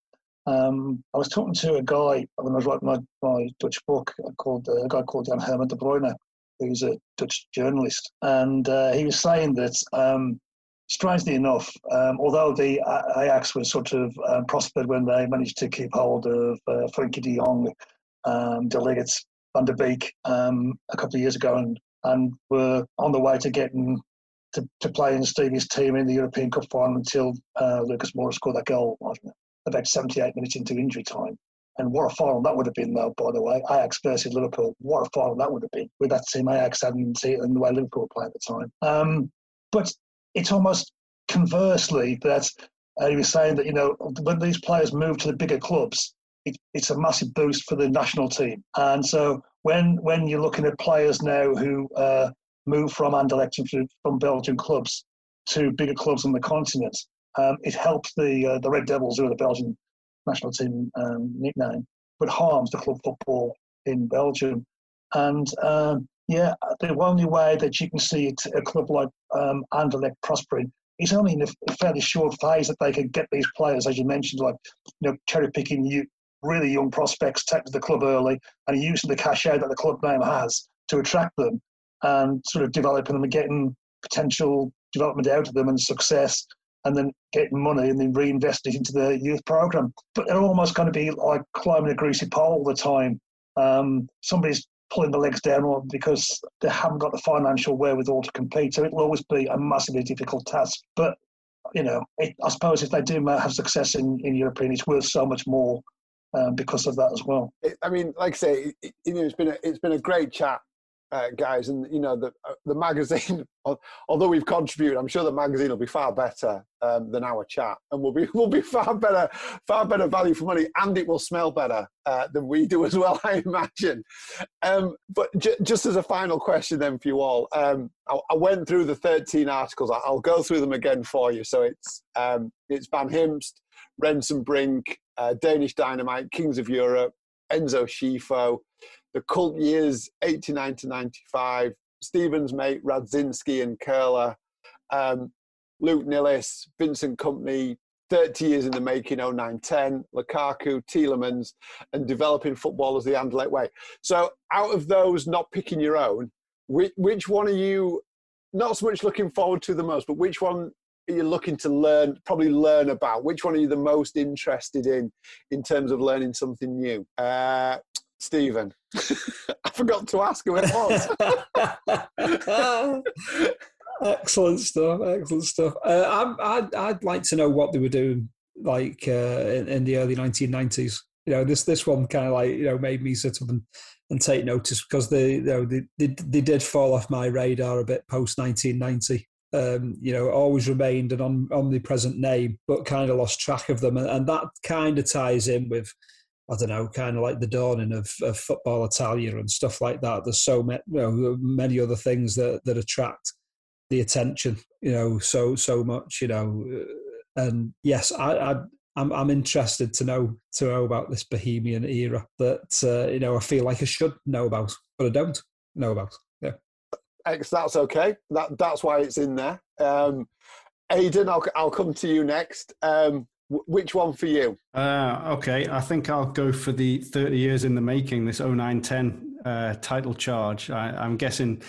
Um, I was talking to a guy when I was writing my, my Dutch book called uh, a guy called Jan Herman de Bruyne, who's a Dutch journalist, and uh, he was saying that, um, strangely enough, um, although the Ajax was sort of uh, prospered when they managed to keep hold of uh, Frenkie de Jong, um, De Ligt, Van der Beek um, a couple of years ago, and, and were on the way to getting to, to play in Stevie's team in the European Cup final until uh, Lucas Moura scored that goal, wasn't it? About seventy-eight minutes into injury time. And what a final that would have been, though, by the way. Ajax versus Liverpool. What a final that would have been with that team Ajax hadn't seen and the way Liverpool were playing at the time. Um, but it's almost conversely that uh, he was saying that, you know, when these players move to the bigger clubs, it, it's a massive boost for the national team. And so when when you're looking at players now who uh, move from Anderlecht, from Belgian clubs to bigger clubs on the continent, um, it helps the uh, the Red Devils, who are the Belgian national team um, nickname, but harms the club football in Belgium. And um, yeah, the only way that you can see it, a club like um, Anderlecht prospering is only in a fairly short phase that they can get these players, as you mentioned, like you know, cherry picking you, really young prospects, take to the club early, and using the cachet that the club name has to attract them, and sort of developing them and getting potential development out of them and success, and then getting money and then reinvesting it into the youth program. But they're almost going to be like climbing a greasy pole all the time. Um, somebody's pulling the legs down because they haven't got the financial wherewithal to compete. So it'll always be a massively difficult task. But, you know, it, I suppose if they do have success in, in European, it's worth so much more um, because of that as well. It, I mean, like I say, it, you know, it's been a, it's been a great chat. Uh, guys, and you know the uh, the magazine. Although we've contributed, I'm sure the magazine will be far better um, than our chat, and will be will be far better, far better value for money, and it will smell better uh, than we do as well, I imagine. Um, but j- just as a final question, then for you all, um, I, I went through the thirteen articles. I'll go through them again for you. So it's um, it's Van Himst, Rensen Brink, uh, Danish Dynamite, Kings of Europe, Enzo Scifo, the cult years eighty-nine to ninety-five, Stevens, mate, Radzinski and Curler, um, Luke Nillis, Vincent Kompany, thirty years in the making, oh nine ten, Lukaku, Tielemans, and developing footballers the Anderlecht way. So out of those, not picking your own, which, which one are you not so much looking forward to the most, but which one are you looking to learn, probably learn about? Which one are you the most interested in, in terms of learning something new? Uh, Stephen. I forgot to ask who it was. Excellent stuff. Excellent stuff. Uh, I'm, I'd, I'd like to know what they were doing, like uh, in, in the early nineteen nineties. You know, this this one kind of like you know made me sit up and, and take notice because they you know they, they they did fall off my radar a bit post nineteen ninety. Um, you know, always remained an om- omnipresent name, but kind of lost track of them, and, and that kind of ties in with, I don't know, kind of like the dawning of, of Football Italia and stuff like that. There's so many, you know, many other things that, that attract the attention, you know, so so much, you know. And yes, I, I I'm I'm interested to know to know about this Bohemian era that uh, you know I feel like I should know about, but I don't know about. Yeah. X, that's okay. That that's why it's in there. Um, Aidan, I'll I'll come to you next. Um, w- which one for you? Uh, okay, I think I'll go for the thirty years in the making. This oh nine ten uh, title charge. I, I'm guessing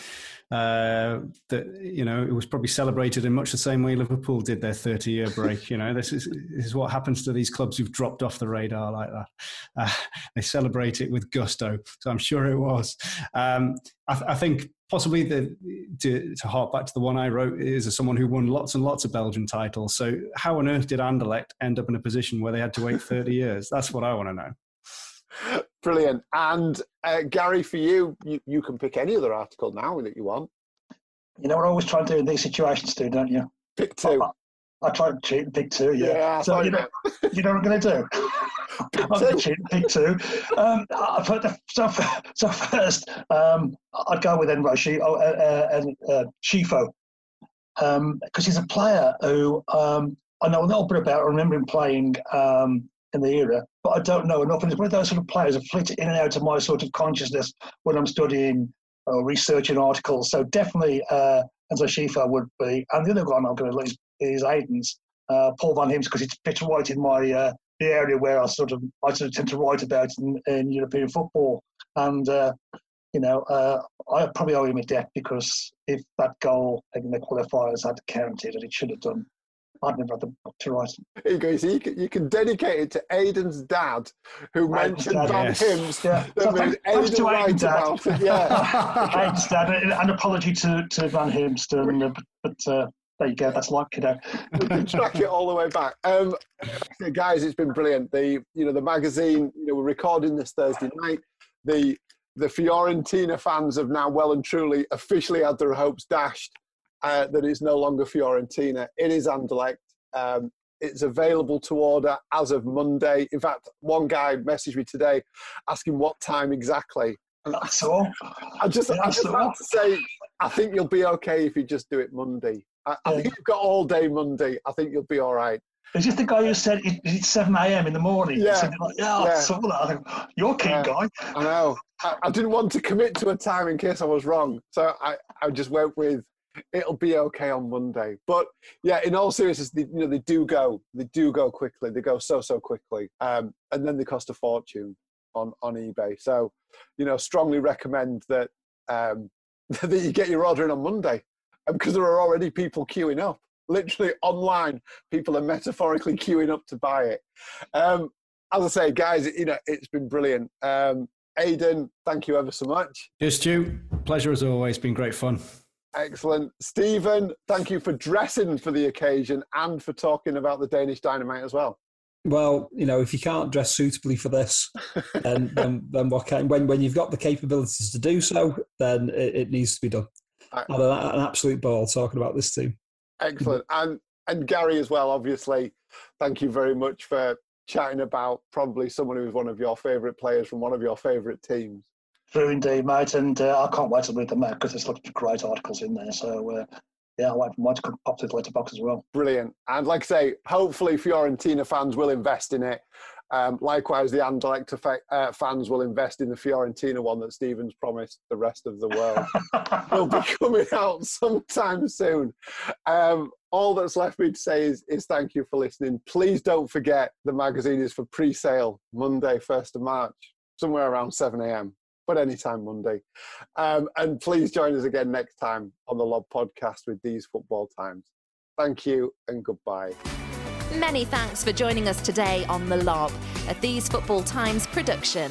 uh, that you know it was probably celebrated in much the same way Liverpool did their thirty-year break. You know, this is this is what happens to these clubs who've dropped off the radar like that. Uh, they celebrate it with gusto. So I'm sure it was. Um, I, th- I think. Possibly the, to, to hark back to the one I wrote is as someone who won lots and lots of Belgian titles. So how on earth did Anderlecht end up in a position where they had to wait thirty years? That's what I want to know. Brilliant. And uh, Gary, for you, you, you can pick any other article now that you want. You know what I always try to do in these situations too, don't you? Pick two. I, I try to cheat and pick two, yeah. Yeah, so you know, you know what I'm going to do? I'm going to cheat and pick two. Um, I've heard the, so, so first, um, I'd go with Enro She, oh, uh, uh, uh, Shifo, because um, he's a player who um, I know a little bit about. I remember him playing um, in the era, but I don't know enough. And it's one of those sort of players that flit in and out of my sort of consciousness when I'm studying or researching articles. So definitely uh, Enzo Shifo would be. And the other one I'm going to lose is Aidan's, uh, Paul Van Hims, because it's a bit right in my uh, the area where I sort of I sort of tend to write about in, in European football. And uh, you know, uh, I probably owe him a debt because if that goal in the qualifiers had counted, and it should have done, I'd never had the book to write. Here you go. So you can, you can dedicate it to Aidan's dad, who Aidan's mentioned dad, Van yes. Hims. Yeah, That so made thanks, thanks Aidan to right Aidan's dad. about it. Yeah. Aidan's dad, an apology to, to Van Himston, uh, but, but uh, there you go. That's like you know. We can track it all the way back. Um, so guys, it's been brilliant. The you know the magazine. You know we're recording this Thursday night. The the Fiorentina fans have now well and truly officially had their hopes dashed uh, that it's no longer Fiorentina. It is Anderlecht. Um, it's available to order as of Monday. In fact, one guy messaged me today asking what time exactly. And That's all. I just, Yeah, I just so- have to say, I think you'll be okay if you just do it Monday. I, I Yeah. think you've got all day Monday. I think you'll be all right. Is this the guy who said it- it's seven a.m. in the morning? Yeah. Something like, yeah, Yeah. something like that. I think, you're keen, Yeah. guy. I know. I, I didn't want to commit to a time in case I was wrong. So I, I just went with, it'll be okay on Monday. But yeah, in all seriousness, they, you know, they do go. They do go quickly. They go so, so quickly. Um, and then they cost a fortune on, on eBay. So, you know, strongly recommend that, um, that you get your order in on Monday. Because there are already people queuing up. Literally online, people are metaphorically queuing up to buy it. Um, as I say, guys, you know, it's been brilliant. Um, Aidan, thank you ever so much. Cheers, Stu. Pleasure as always. Been great fun. Excellent. Stephen, thank you for dressing for the occasion and for talking about the Danish Dynamite as well. Well, you know, if you can't dress suitably for this, then then, then what can, when when you've got the capabilities to do so, then it, it needs to be done. I had an, an absolute ball talking about this team. Excellent. And and Gary as well, obviously, thank you very much for chatting about probably someone who's one of your favourite players from one of your favourite teams. True indeed, mate. And uh, I can't wait to read them out because there's lots of great articles in there. So, uh, yeah, I might, might come pop to the letterbox as well. Brilliant. And like I say, hopefully Fiorentina fans will invest in it. Um, likewise, the Anderlecht effect, uh, fans will invest in the Fiorentina one that Stephen's promised the rest of the world. Will be coming out sometime soon. Um, all that's left me to say is, is thank you for listening. Please don't forget the magazine is for pre-sale Monday, first of March, somewhere around seven a.m, but anytime Monday. Um, and please join us again next time on the Lob Podcast with These Football Times. Thank you and goodbye. Many thanks for joining us today on The Lob, a These Football Times production.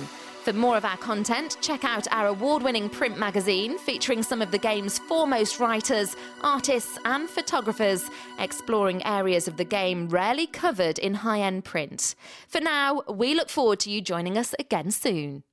For more of our content, check out our award-winning print magazine featuring some of the game's foremost writers, artists and photographers, exploring areas of the game rarely covered in high-end print. For now, we look forward to you joining us again soon.